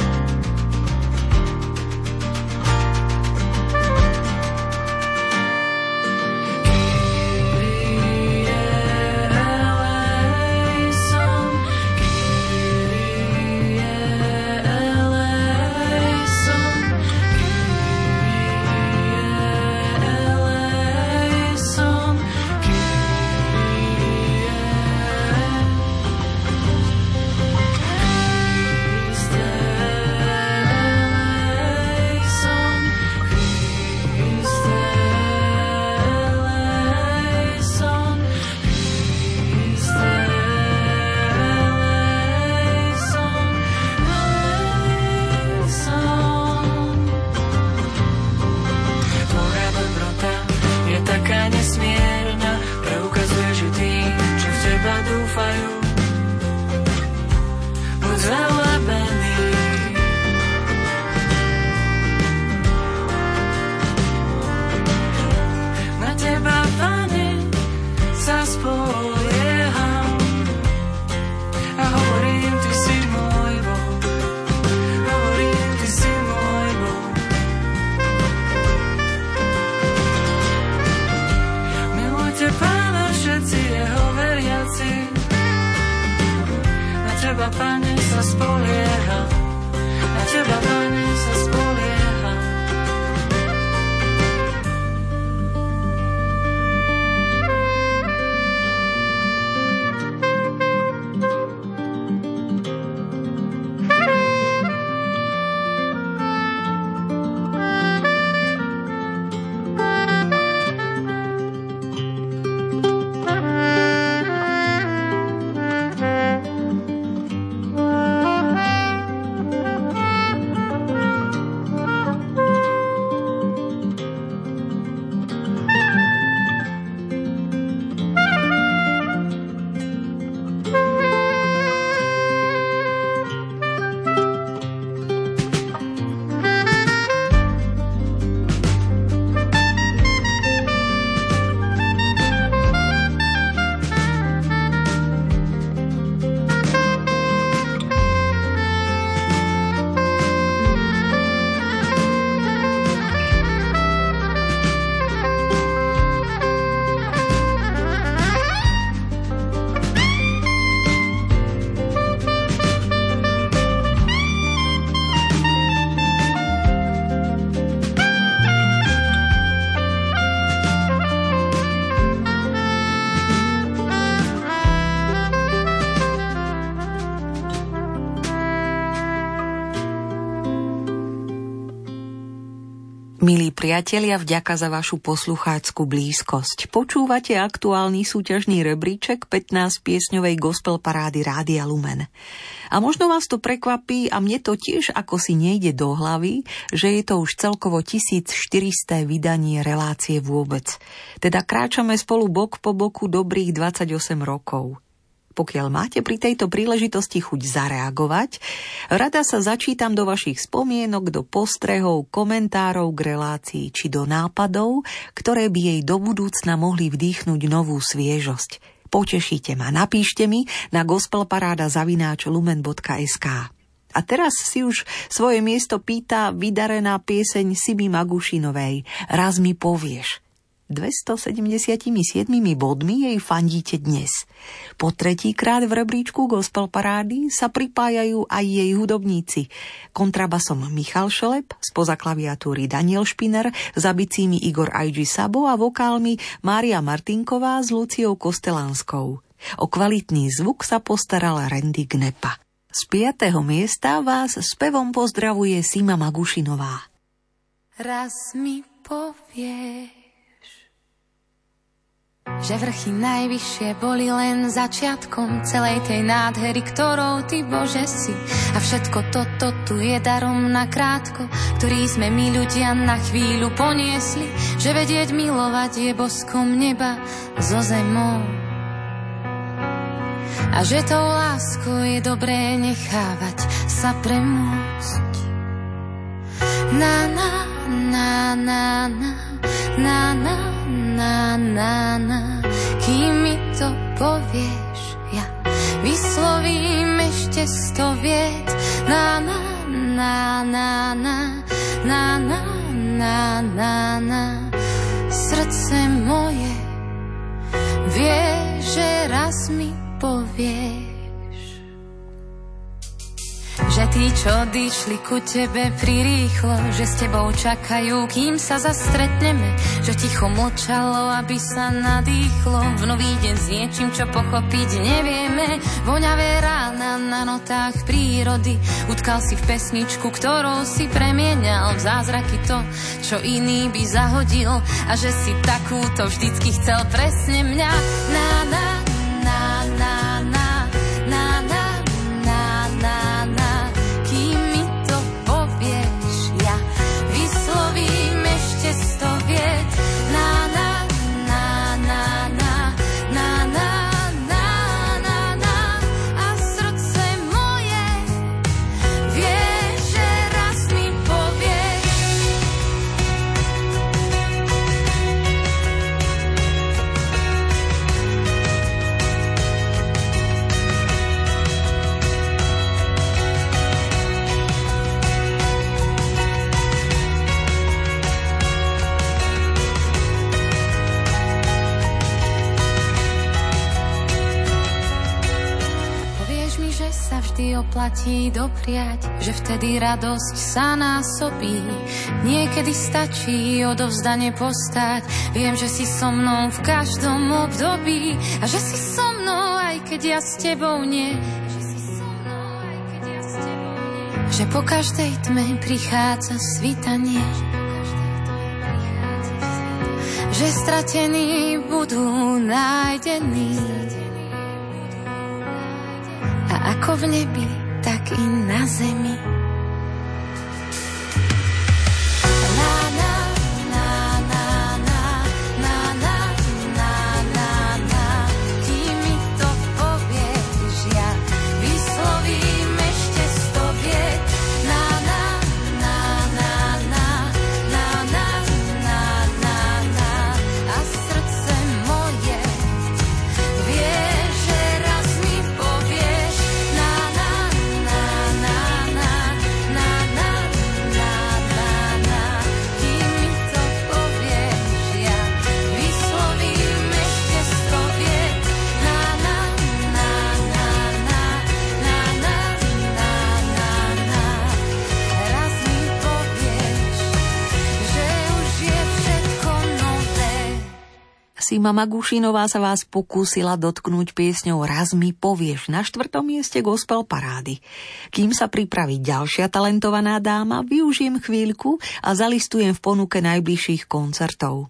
Milí priatelia, vďaka za vašu posluchácku blízkosť. Počúvate aktuálny súťažný rebríček pätnásť piesňovej gospel parády Rádia Lumen. A možno vás to prekvapí, a mne to tiež ako si nejde do hlavy, že je to už celkovo tisícštyristé vydanie relácie vôbec. Teda kráčame spolu bok po boku dobrých dvadsaťosem rokov. Pokiaľ máte pri tejto príležitosti chuť zareagovať, rada sa začítam do vašich spomienok, do postrehov, komentárov k relácii či do nápadov, ktoré by jej do budúcna mohli vdýchnuť novú sviežosť. Potešíte ma, napíšte mi na gospelparáda zavináč lumen bodka es ká. A teraz si už svoje miesto pýta vydarená pieseň Siby Magušinovej Raz mi povieš. dvestosedemdesiatsedem bodmi jej fandíte dnes. Po tretíkrát v rebríčku gospel parády sa pripájajú aj jej hudobníci. Kontrabasom Michal Šelep, spoza klaviatúry Daniel Špiner, za bicími Igor í gé Sabo a vokálmi Mária Martinková s Luciou Kostelanskou. O kvalitný zvuk sa postaral Randy Gnepa. Z piateho miesta vás spevom pozdravuje Sima Magušinová. Raz mi povieš, že vrchy najvyššie boli len začiatkom celej tej nádhery, ktorou ty, Bože, si. A všetko toto tu je darom na krátko, ktorý sme my ľudia na chvíľu poniesli, že vedieť milovať je boskom neba zo zemou. A že tou láskou je dobré nechávať sa premôcť. Na na na na na na na na na na, kým mi to povieš, ja vyslovím ešte sto viet. Na na na na na na na na na na, srdce moje vie, že raz mi povieš, že tí, čo odišli ku tebe prirýchlo, že s tebou čakajú, kým sa zastretneme, že ticho mlčalo, aby sa nadýchlo v nový deň s niečím, čo pochopiť nevieme. Voňavé rána na notách prírody, utkal si v pesničku, ktorou si premienial v zázraky to, čo iný by zahodil, a že si takúto vždycky chcel presne mňa. Na na na na na oplatí dopriať, že vtedy radosť sa násobí. Niekedy stačí odovzdane postať. Viem, že si so mnou v každom období a že si so mnou, aj keď ja s tebou nie. Že po každej tme prichádza svitanie. Že stratení budú nájdení. A ako v nebi, tak i na zemi. Sima Magušinová sa vás pokúsila dotknúť piesňou Raz mi povieš na štvrtom mieste gospel parády. Kým sa pripraví ďalšia talentovaná dáma, využijem chvíľku a zalistujem v ponuke najbližších koncertov.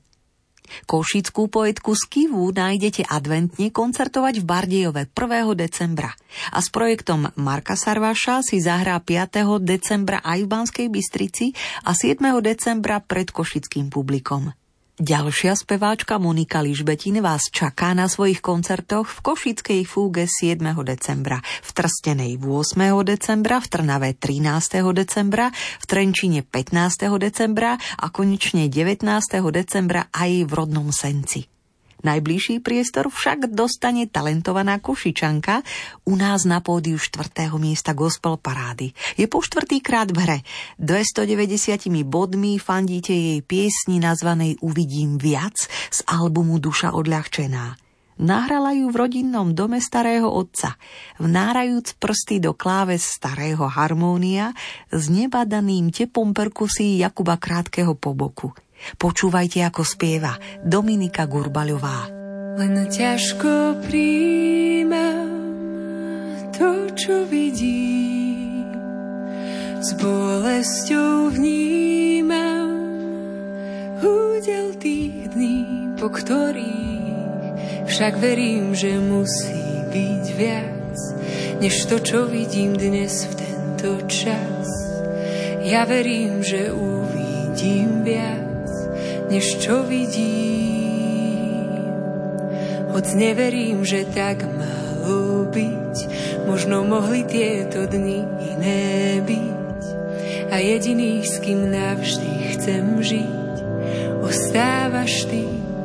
Košickú poetku z Kivu nájdete adventne koncertovať v Bardejove prvého decembra a s projektom Marka Sarvaša si zahrá piateho decembra aj v Banskej Bystrici a siedmeho decembra pred košickým publikom. Ďalšia speváčka Monika Ližbetin vás čaká na svojich koncertoch v Košickej Fúge siedmeho decembra, v Trstenej ôsmeho decembra, v Trnave trinásteho decembra, v Trenčine pätnásteho decembra a konečne devätnásteho decembra aj v rodnom Senci. Najbližší priestor však dostane talentovaná Košičanka u nás na pódiu štvrtého miesta gospel parády. Je po štvrtýkrát v hre. dvestodeväťdesiat bodmi fandíte jej piesni nazvanej Uvidím viac z albumu Duša odľahčená. Nahrala ju v rodinnom dome starého otca, vnárajúc prsty do kláves starého harmónia s nebadaným tepom perkusí Jakuba Krátkeho po boku. Počúvajte, ako spieva Dominika Gurbaľová. Len ťažko príjmam to, čo vidím, s bolesťou vnímam údel tých dní, po ktorých však verím, že musí byť viac, než to, čo vidím dnes v tento čas. Ja verím, že uvidím viac, než čo vidím. Hoď neverím, že tak malo byť, možno mohli tieto dni iné byť. A jediný, s kým navždy chcem žiť, ostávaš ty.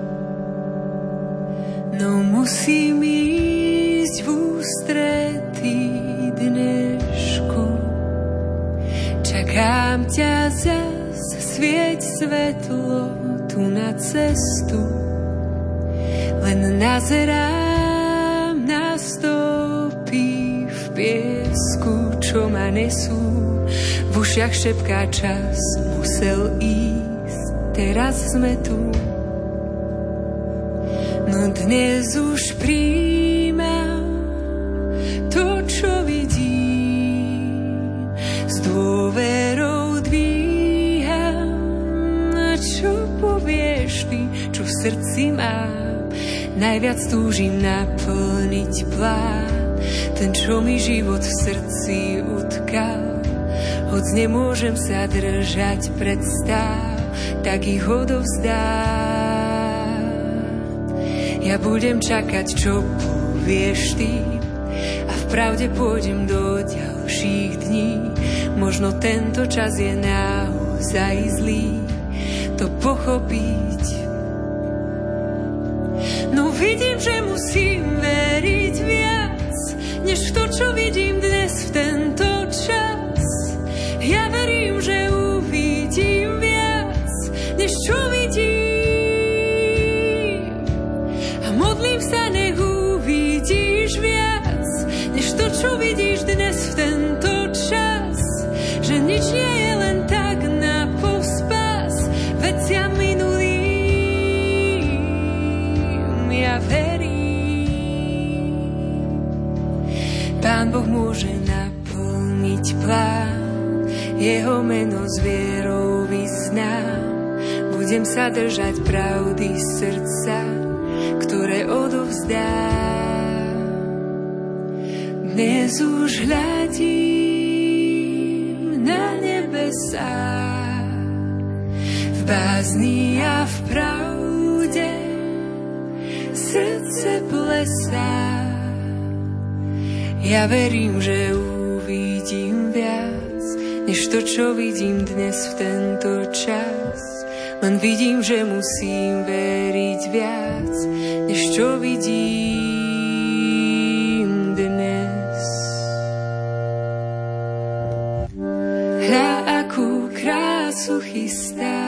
No musím ísť v ústretí dnešku. Čakám ťa zas, svieť svetlo tu na cestu. Len nazerám na stopy v piesku, čo ma nesú. V ušiach šepká čas, musel ísť, teraz sme tu. No dnes už príjmam to, čo vidím, s dôverou dvíham. A čo povieš ty, čo v srdci mám? Najviac túžim naplniť plán, ten, čo mi život v srdci utkal. Hoď nemôžem sa držať predstáv, tak ich odovzdám. Ja budem čakať, čo povieš ty, a vpravde pôjdem do ďalších dní. Možno tento čas je naozaj zlý, to pochopiť. No vidím, že musím veriť viac, než v to, čo vidím dnes v tento čas. Ja verím, že uvidím viac, než čo vidím. Modlím sa, nech uvidíš viac, než to, čo vidíš dnes v tento čas. Že nič nie je len tak na pospas veciam minulým. Ja verím, Pán Boh môže naplniť plán, jeho meno s vierou vyznám. Budem sa držať pravdy srdca, ktoré odovzdám. Dnes už hľadím na nebesá, v bázni a v pravde srdce plesá. Ja verím, že uvidím viac, než to, čo vidím dnes v tento čas. Len vidím, že musím veriť viac, než čo vidím dnes. Hľa, akú krásu chystá,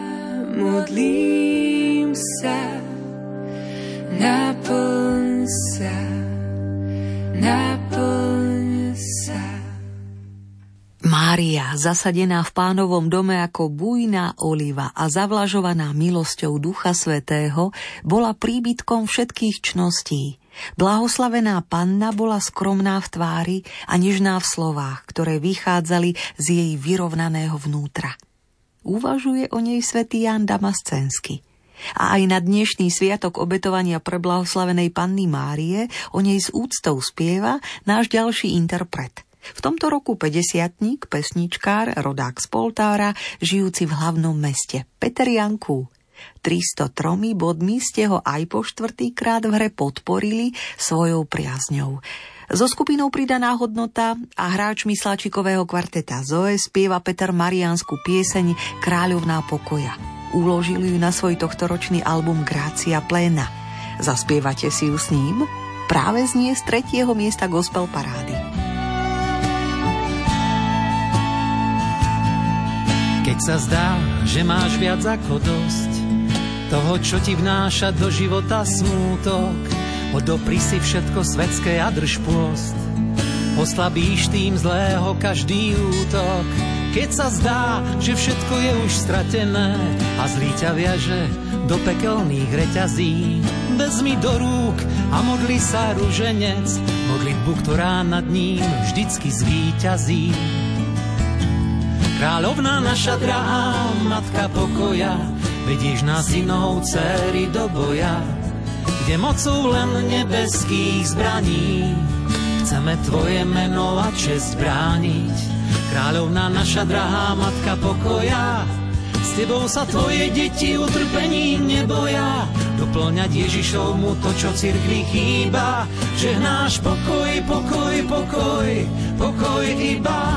modlím sa, naplň sa, naplň sa. Mária, zasadená v Pánovom dome ako bujná oliva a zavlažovaná milosťou Ducha Svätého, bola príbytkom všetkých čností. Blahoslavená Panna bola skromná v tvári a nežná v slovách, ktoré vychádzali z jej vyrovnaného vnútra. Uvažuje o nej svätý Ján Damascenský. A aj na dnešný sviatok obetovania preblahoslavenej Panny Márie o nej s úctou spieva náš ďalší interpret. V tomto roku päťdesiatnik, pesničkár, rodák z Poltára, žijúci v hlavnom meste, Peter Janku. tristotromi bodmi ste ho aj po štvrtýkrát v hre podporili svojou priazňou. So skupinou Pridaná hodnota a hráčmi Slačikového kvarteta Zoe spieva Peter mariánsku pieseň Kráľovná pokoja. Uložili ju na svoj tohtoročný album Grácia pléna. Zaspievate si ju s ním? Práve znie z tretieho miesta gospel parády. Keď sa zdá, že máš viac ako dosť toho, čo ti vnáša do života smútok, odopri si všetko svetské a drž pôst. Oslabíš tým zlého každý útok, Keď sa zdá, že všetko je už stratené a zlý ťa viaže do pekelných reťazí, vezmi do rúk a modli sa ruženec, modlitbu, ktorá nad ním vždycky zvíťazí. Kráľovná naša drahá, matka pokoja, vedieš nás synov, dcéry do boja, kde mocou len nebeských zbraní chceme tvoje meno a česť brániť. Kráľovná naša drahá, matka pokoja, s tebou sa tvoje deti utrpením neboja, doplňať Ježišovmu to, čo cirkvi chýba. Žehnáš pokoj, pokoj, pokoj, pokoj iba.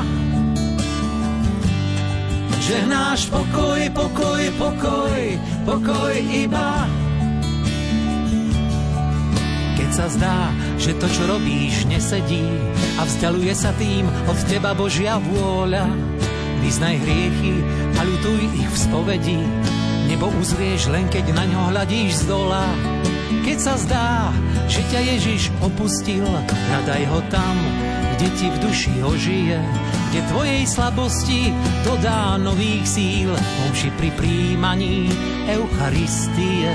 Žehnáš pokoj, pokoj, pokoj, pokoj iba. Keď sa zdá, že to, čo robíš, nesedí a vzdialuje sa tým od teba Božia vôľa, vyznaj hriechy a ľutuj ich v spovedi. Nebo uzrieš len, keď na ňo hľadíš z dola. Keď sa zdá, že ťa Ježiš opustil, hľadaj ho tam, kde ti v duši ožije, kde tvojej slabosti dodá nových síl, omši pri príjmaní Eucharistie.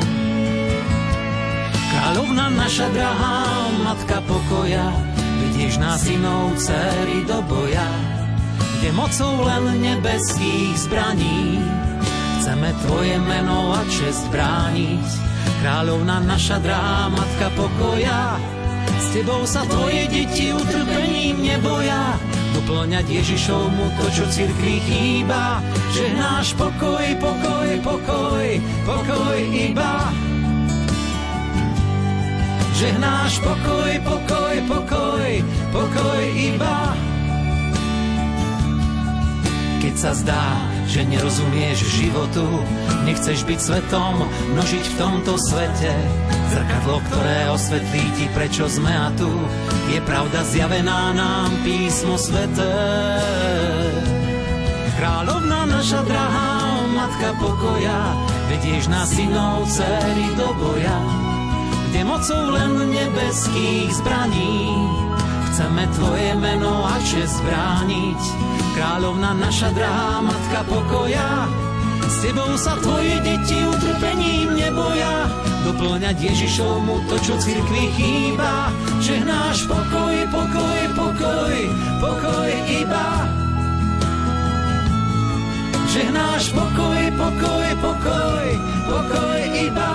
Kráľovná naša drahá, matka pokoja, vedieš nás synov, dcéry do boja, kde mocou len nebeských zbraní chceme tvoje meno a česť brániť. Kráľovná naša drahá, matka pokoja, s tebou sa tvoje deti utrpením neboja, doplňať Ježišovmu to, čo cirkvi chýba. Žehnáš pokoj, pokoj, pokoj, pokoj iba. Žehnáš pokoj, pokoj, pokoj, pokoj iba. Keď sa zdá, že nerozumieš životu, nechceš byť svetom, množiť v tomto svete, zrkadlo, ktoré osvetlí ti, prečo sme a tu, je pravda zjavená nám písmo sveté. Kráľovná naša drahá, matka pokoja, vedieš nás synov, dcéry do boja, kde mocou len nebeských zbraní chceme tvoje meno a česť brániť. Kráľovná naša drahá, matka pokoja, s tebou sa tvoje deti utrpením neboja, doplňať Ježišovmu to, čo cirkvi chýba. Žehnáš pokoj, pokoj, pokoj, pokoj iba. Žehnáš pokoj, pokoj, pokoj, pokoj iba.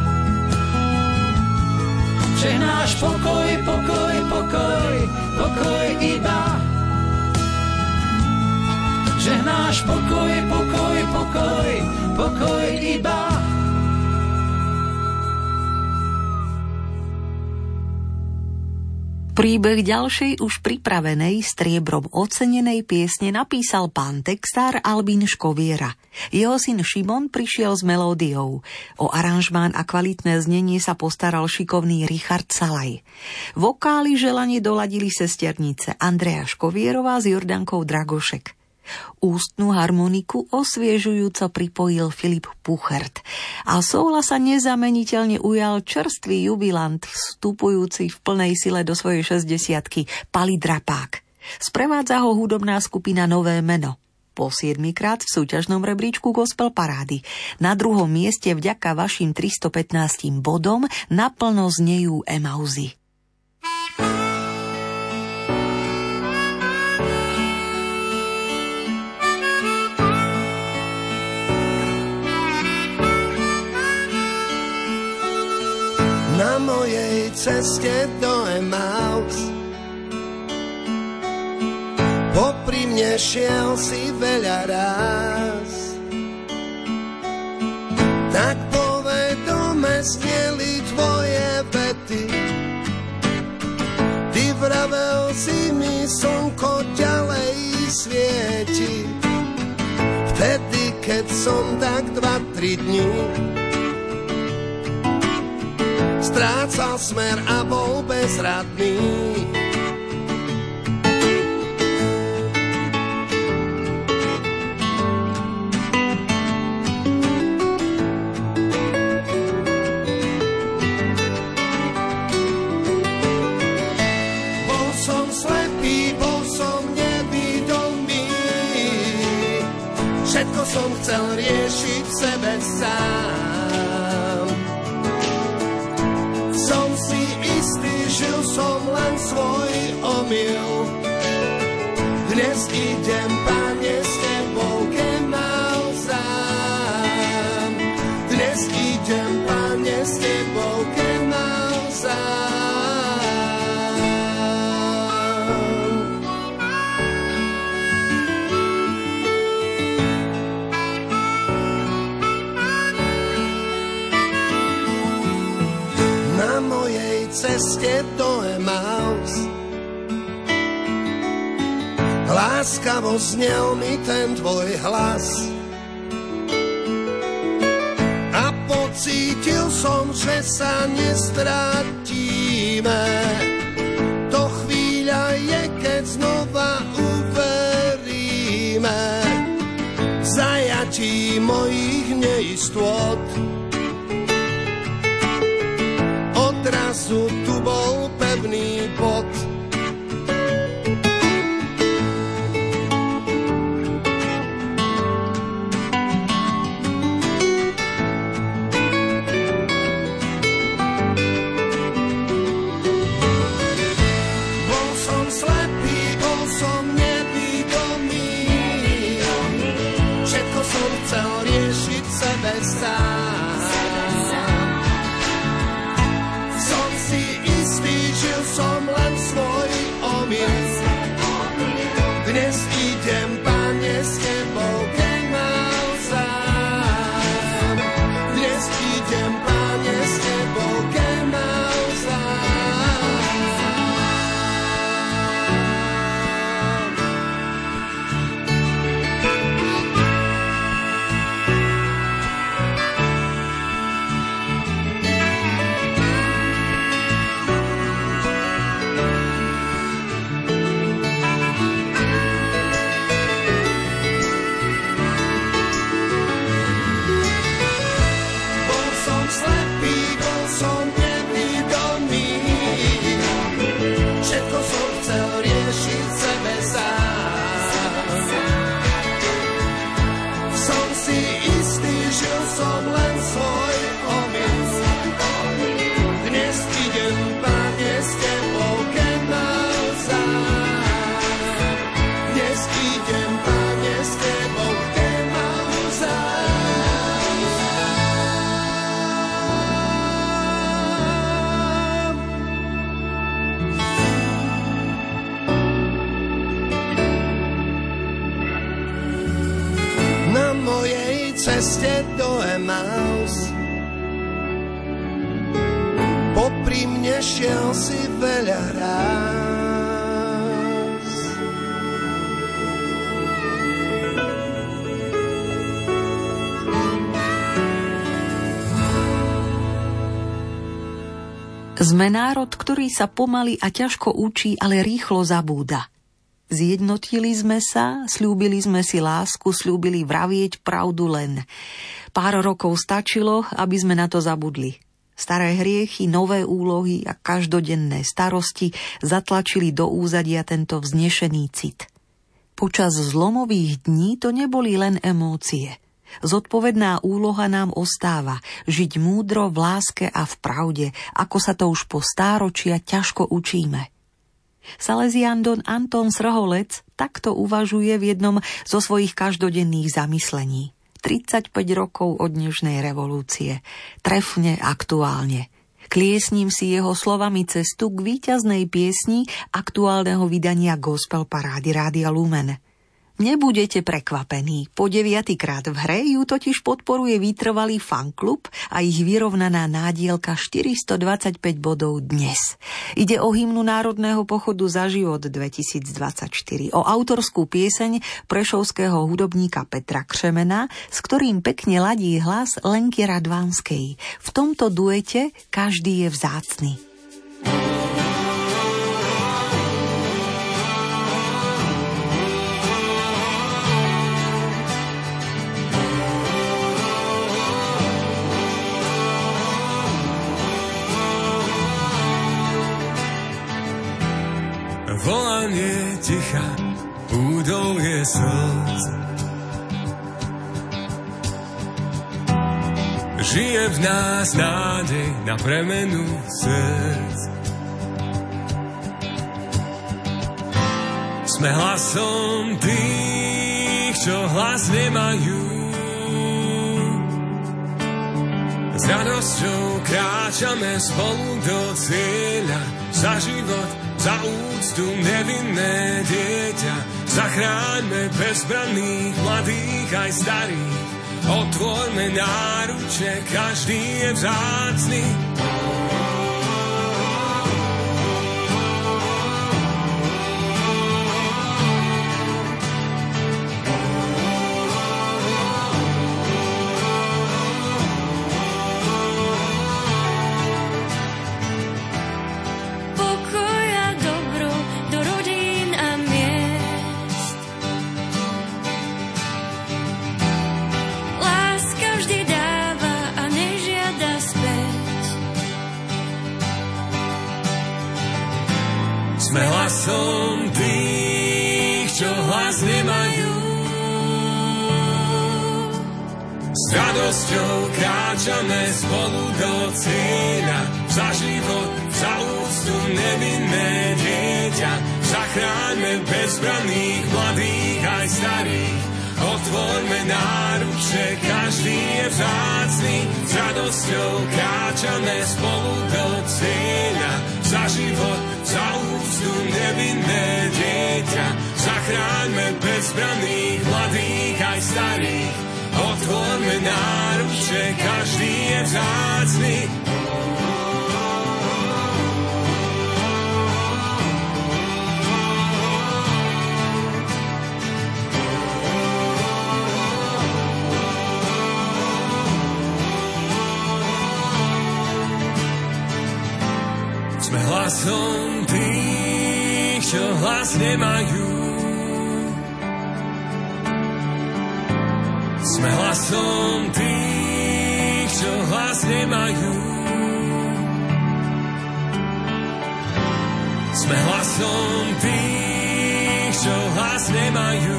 Žehnáš pokoj, pokoj, pokoj, pokoj iba. Žehnáš pokoj, pokoj, pokoj, pokoj iba. Príbeh ďalšej už pripravenej striebrom ocenenej piesne napísal pán textár Albín Škoviera. Jeho syn Šimon prišiel s melódiou. O aranžmán a kvalitné znenie sa postaral šikovný Richard Salaj. Vokály želanie doladili sesternice Andrea Škovierová s Jordankou Dragošek. Ústnu harmoniku osviežujúco pripojil Filip Puchert a sóla sa nezameniteľne ujal čerstvý jubilant vstupujúci v plnej sile do svojej šesťdesiatky Pali Drapák. Sprevádza ho hudobná skupina Nové meno. Po siedmikrát v súťažnom rebríčku Gospel Parády. Na druhom mieste vďaka vašim tristopätnásť bodom naplno znejú Emauzy. Na mojej ceste do Emaus popri mne šiel si veľa ráz. Tak povedome zneli tvoje vety, ty vravel si mi, slnko ďalej svieti. Vtedy, keď som tak dva, tri dní strácal smer a bol bezradný. Bol som slepý, bol som nevidomý. Všetko som chcel riešiť v sebe sám. Som si istý, žil som len svoj omyl. Dnes idem, Pane, s Tebou kemal sám. Dnes idem, Pane, s Tebou kemal sám. Na mojej ceste do Emaus láskavo znel mi ten tvoj hlas a pocítil som, že sa nestratíme. To chvíľa je, keď znova uveríme v zajatí mojich neistôt. Odrazu tu bol pevný bod. Ceste do Emaus popri mne šiel si veľa ráz. Sme národ, ktorý sa pomaly a ťažko učí, ale rýchlo zabúda. Zjednotili sme sa, sľúbili sme si lásku, sľúbili vravieť pravdu len. Pár rokov stačilo, aby sme na to zabudli. Staré hriechy, nové úlohy a každodenné starosti zatlačili do úzadia tento vznešený cit. Počas zlomových dní to neboli len emócie. Zodpovedná úloha nám ostáva žiť múdro v láske a v pravde, ako sa to už po stáročia ťažko učíme. Salesián Don Anton Srholec takto uvažuje v jednom zo svojich každodenných zamyslení. tridsaťpäť rokov od dnešnej revolúcie. Trefne, aktuálne. Kliesním si jeho slovami cestu k víťaznej piesni aktuálneho vydania Gospel parády Rádia Lumen. Nebudete prekvapení. Po deviatykrát v hre ju totiž podporuje vytrvalý fanklub a ich vyrovnaná nádielka štyristodvadsaťpäť bodov dnes. Ide o hymnu Národného pochodu za život dvetisícdvadsaťštyri, o autorskú pieseň prešovského hudobníka Petra Křemena, s ktorým pekne ladí hlas Lenky Radvánskej. V tomto duete každý je vzácny. Volanie ticha, údolie slz. žije v nás nádej na premenu srdc. Sme hlasom tých, čo hlas nemajú. S radosťou kráčame spolu do cieľa. Za život, za úctu nevinné dieťa. Zachráňme bezbranných, mladých aj starých. Otvorme náruče, každý je vzácny. Sme hlasom tých, čo hlas nemajú. S radosťou kráčame spolu do cieľa. Za život, za úctu nevinné dieťa. Zachráňme bezbranných, mladých aj starých. Otvorme náruče, každý je vzácny. S radosťou kráčame spolu do cieľa. Za život, za úctu nevinné dieťa. Zachráňme bezbranných, mladých aj starých. Otvorme náruče, každý je vzácny. Sme hlasom tých, čo hlas nemajú. Sme hlasom tých, čo hlas nemajú. Sme hlasom tých, čo hlas nemajú.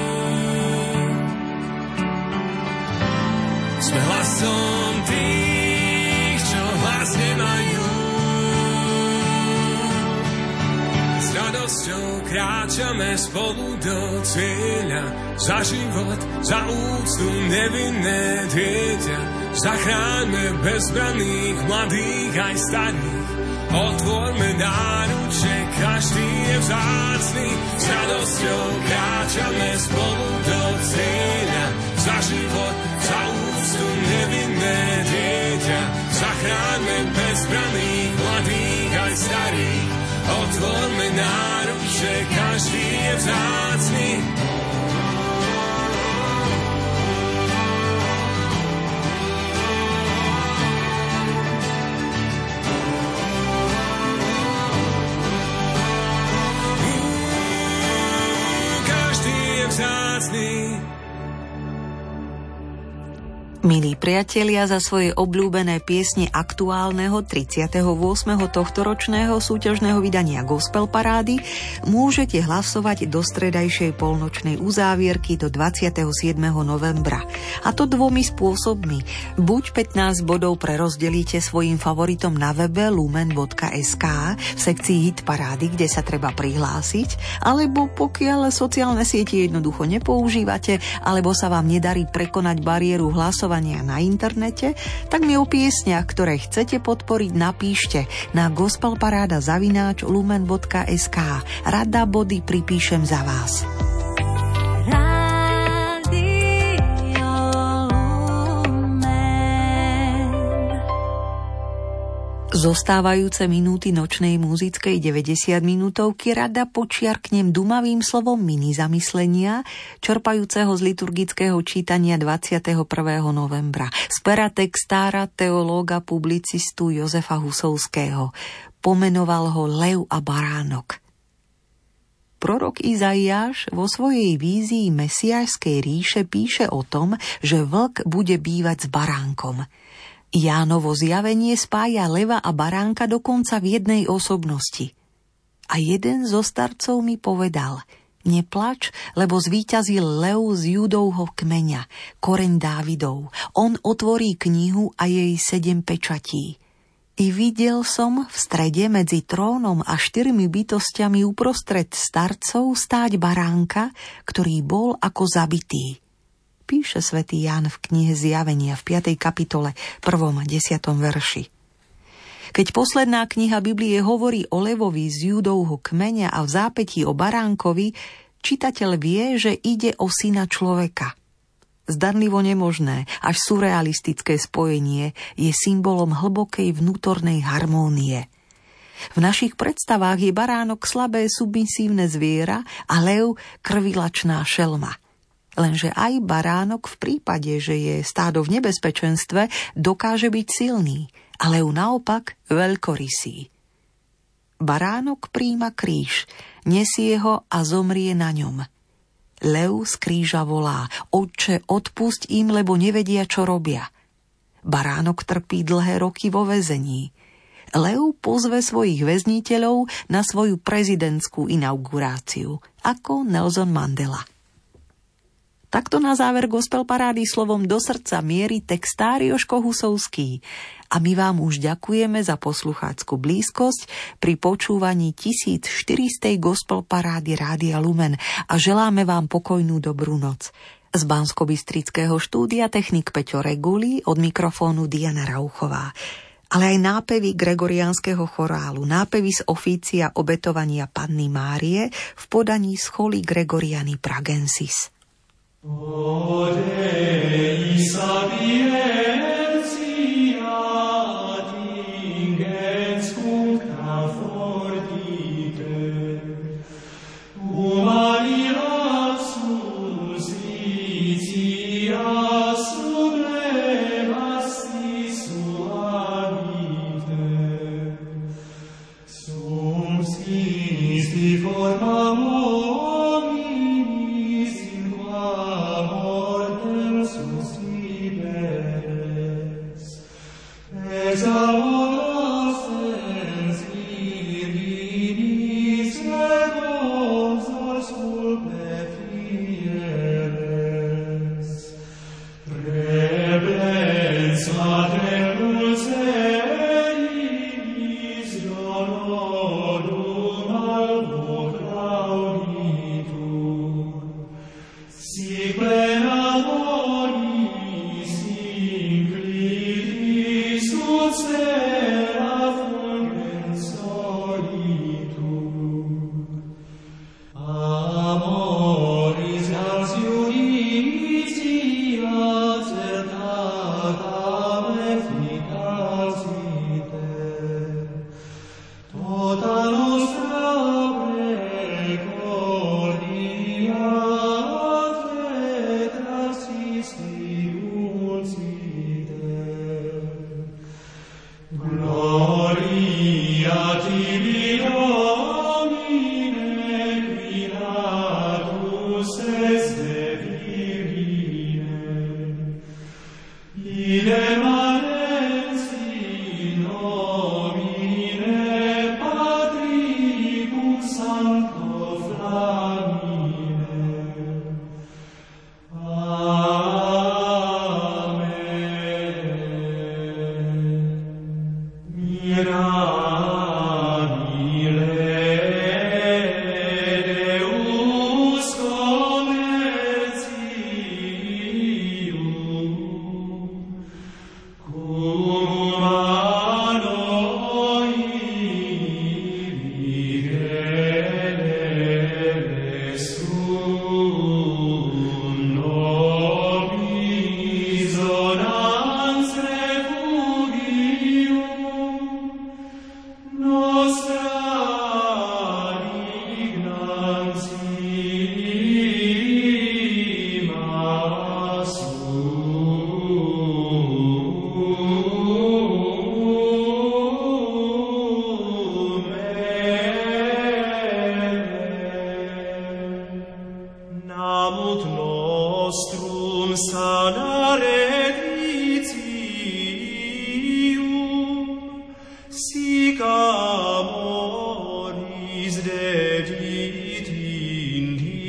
Sme hlasom tých, čo hlas nemajú. S radosťou kráčame spolu do cieľa. Za život, za úctu nevinné dieťa. Zachráňme bezbranných, mladých aj starých. Otvorme náruče, každý je vzácny. S radosťou kráčame spolu do cieľa. Za život, za úctu nevinné dieťa. Zachráňme bezbranných, mladých aj starých. Otvorme náruče, každý je vzácny. Každý je vzácny. Milí priatelia, za svoje obľúbené piesne aktuálneho tridsiateho ôsmeho tohtoročného súťažného vydania Gospel Parády môžete hlasovať do stredajšej polnočnej uzávierky do dvadsiateho siedmeho novembra. A to dvomi spôsobmi. Buď pätnásť bodov prerozdelíte svojim favoritom na webe lumen bodka es ká v sekcii Hit Parády, kde sa treba prihlásiť, alebo pokiaľ sociálne siete jednoducho nepoužívate, alebo sa vám nedarí prekonať bariéru hlasovania na internete, tak mi o piesniach, ktoré chcete podporiť, napíšte na gospelparáda zavináč lumen bodka es ká. Rada body pripíšem za vás. Zostávajúce minúty nočnej muzickej deväťdesiat minútovky rada počiarknem dumavým slovom mini zamyslenia, čerpajúceho z liturgického čítania dvadsiateho prvého novembra z pera textára, teológa, publicistu Jozefa Husovského. Pomenoval ho Lev a baránok. Prorok Izaiáš vo svojej vízii mesiášskej ríše píše o tom, že vlk bude bývať s baránkom. Jánovo zjavenie spája leva a baránka dokonca v jednej osobnosti. A jeden zo starcov mi povedal: Neplač, lebo zvíťazil lev z Judovho kmeňa, koreň Dávidov. On otvorí knihu a jej sedem pečatí. I videl som v strede medzi trónom a štyrmi bytostiami uprostred starcov stáť baránka, ktorý bol ako zabitý. Píše svätý Ján v knihe Zjavenia v piatej kapitole, prvom a desiatom verši. Keď posledná kniha Biblie hovorí o levovi z Judovho kmeňa a v zápätí o baránkovi, čitateľ vie, že ide o syna človeka. Zdanlivo nemožné, až surrealistické spojenie je symbolom hlbokej vnútornej harmónie. V našich predstavách je baránok slabé submisívne zviera a lev krvilačná šelma. Lenže aj baránok v prípade, že je stádo v nebezpečenstve, dokáže byť silný, a lev naopak veľkorysý. Baránok príjma kríž, nesie ho a zomrie na ňom. Lev z kríža volá: Otče, odpusť im, lebo nevedia, čo robia. Baránok trpí dlhé roky vo väzení. Lev pozve svojich väzniteľov na svoju prezidentskú inauguráciu, ako Nelson Mandela. Takto na záver gospel parády slovom do srdca mierí textár Jožko Husovský. A my vám už ďakujeme za posluchácku blízkosť pri počúvaní tisícštyristej gospel parády Rádia Lumen a želáme vám pokojnú dobrú noc. Z Banskobystrického štúdia technik Peťo Reguli, od mikrofónu Diana Rauchová. Ale aj nápevy gregoriánskeho chorálu, nápevy z ofícia obetovania Panny Márie v podaní Scholi Gregoriany Pragensis. O Dei sapientia tingens cum fortite, humanira suscitia sublevasti suavite, sum sisti formam Sic amoris dedit in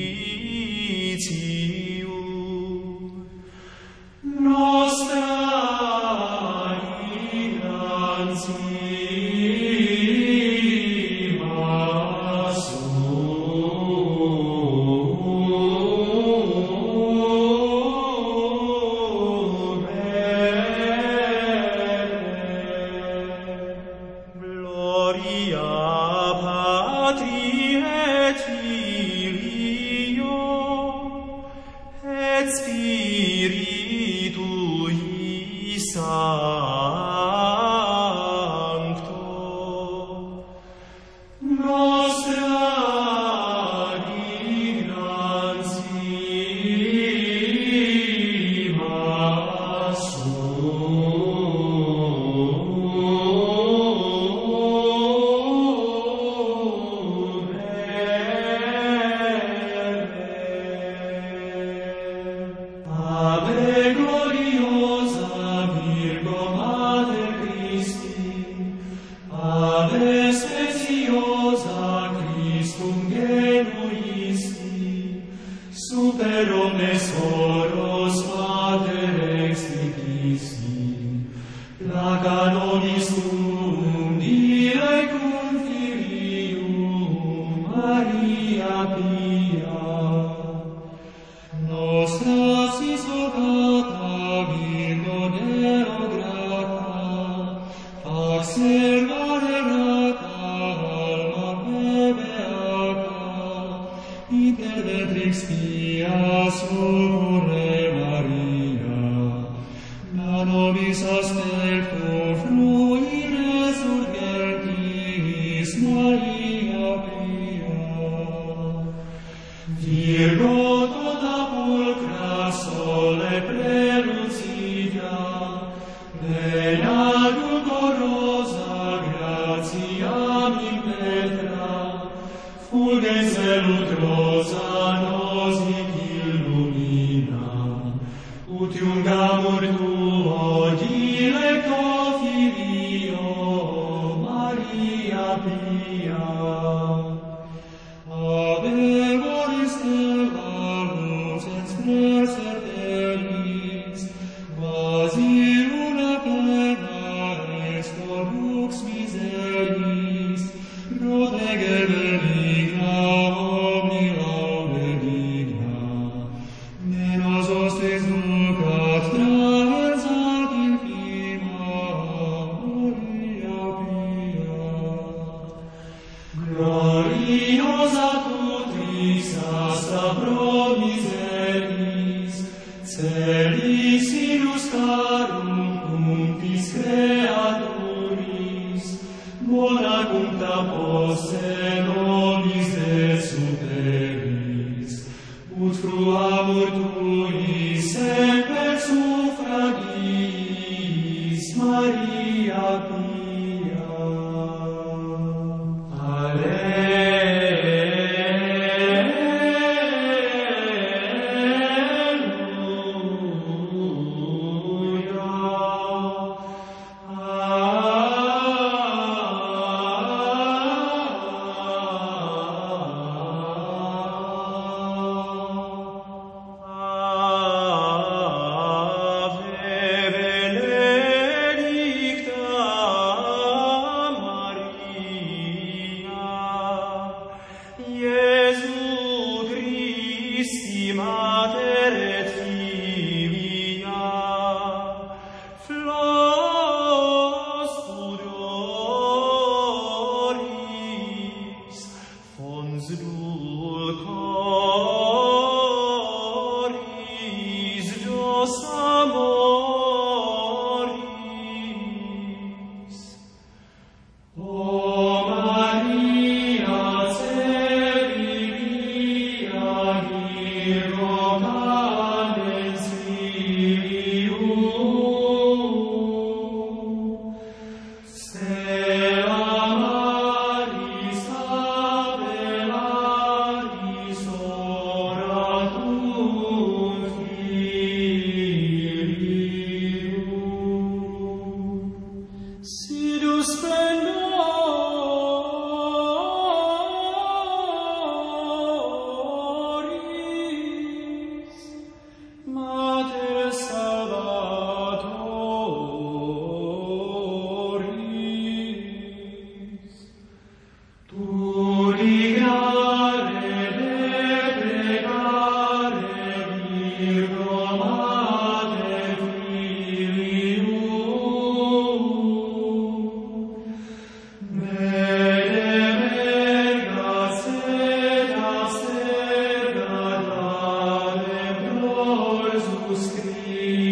Scri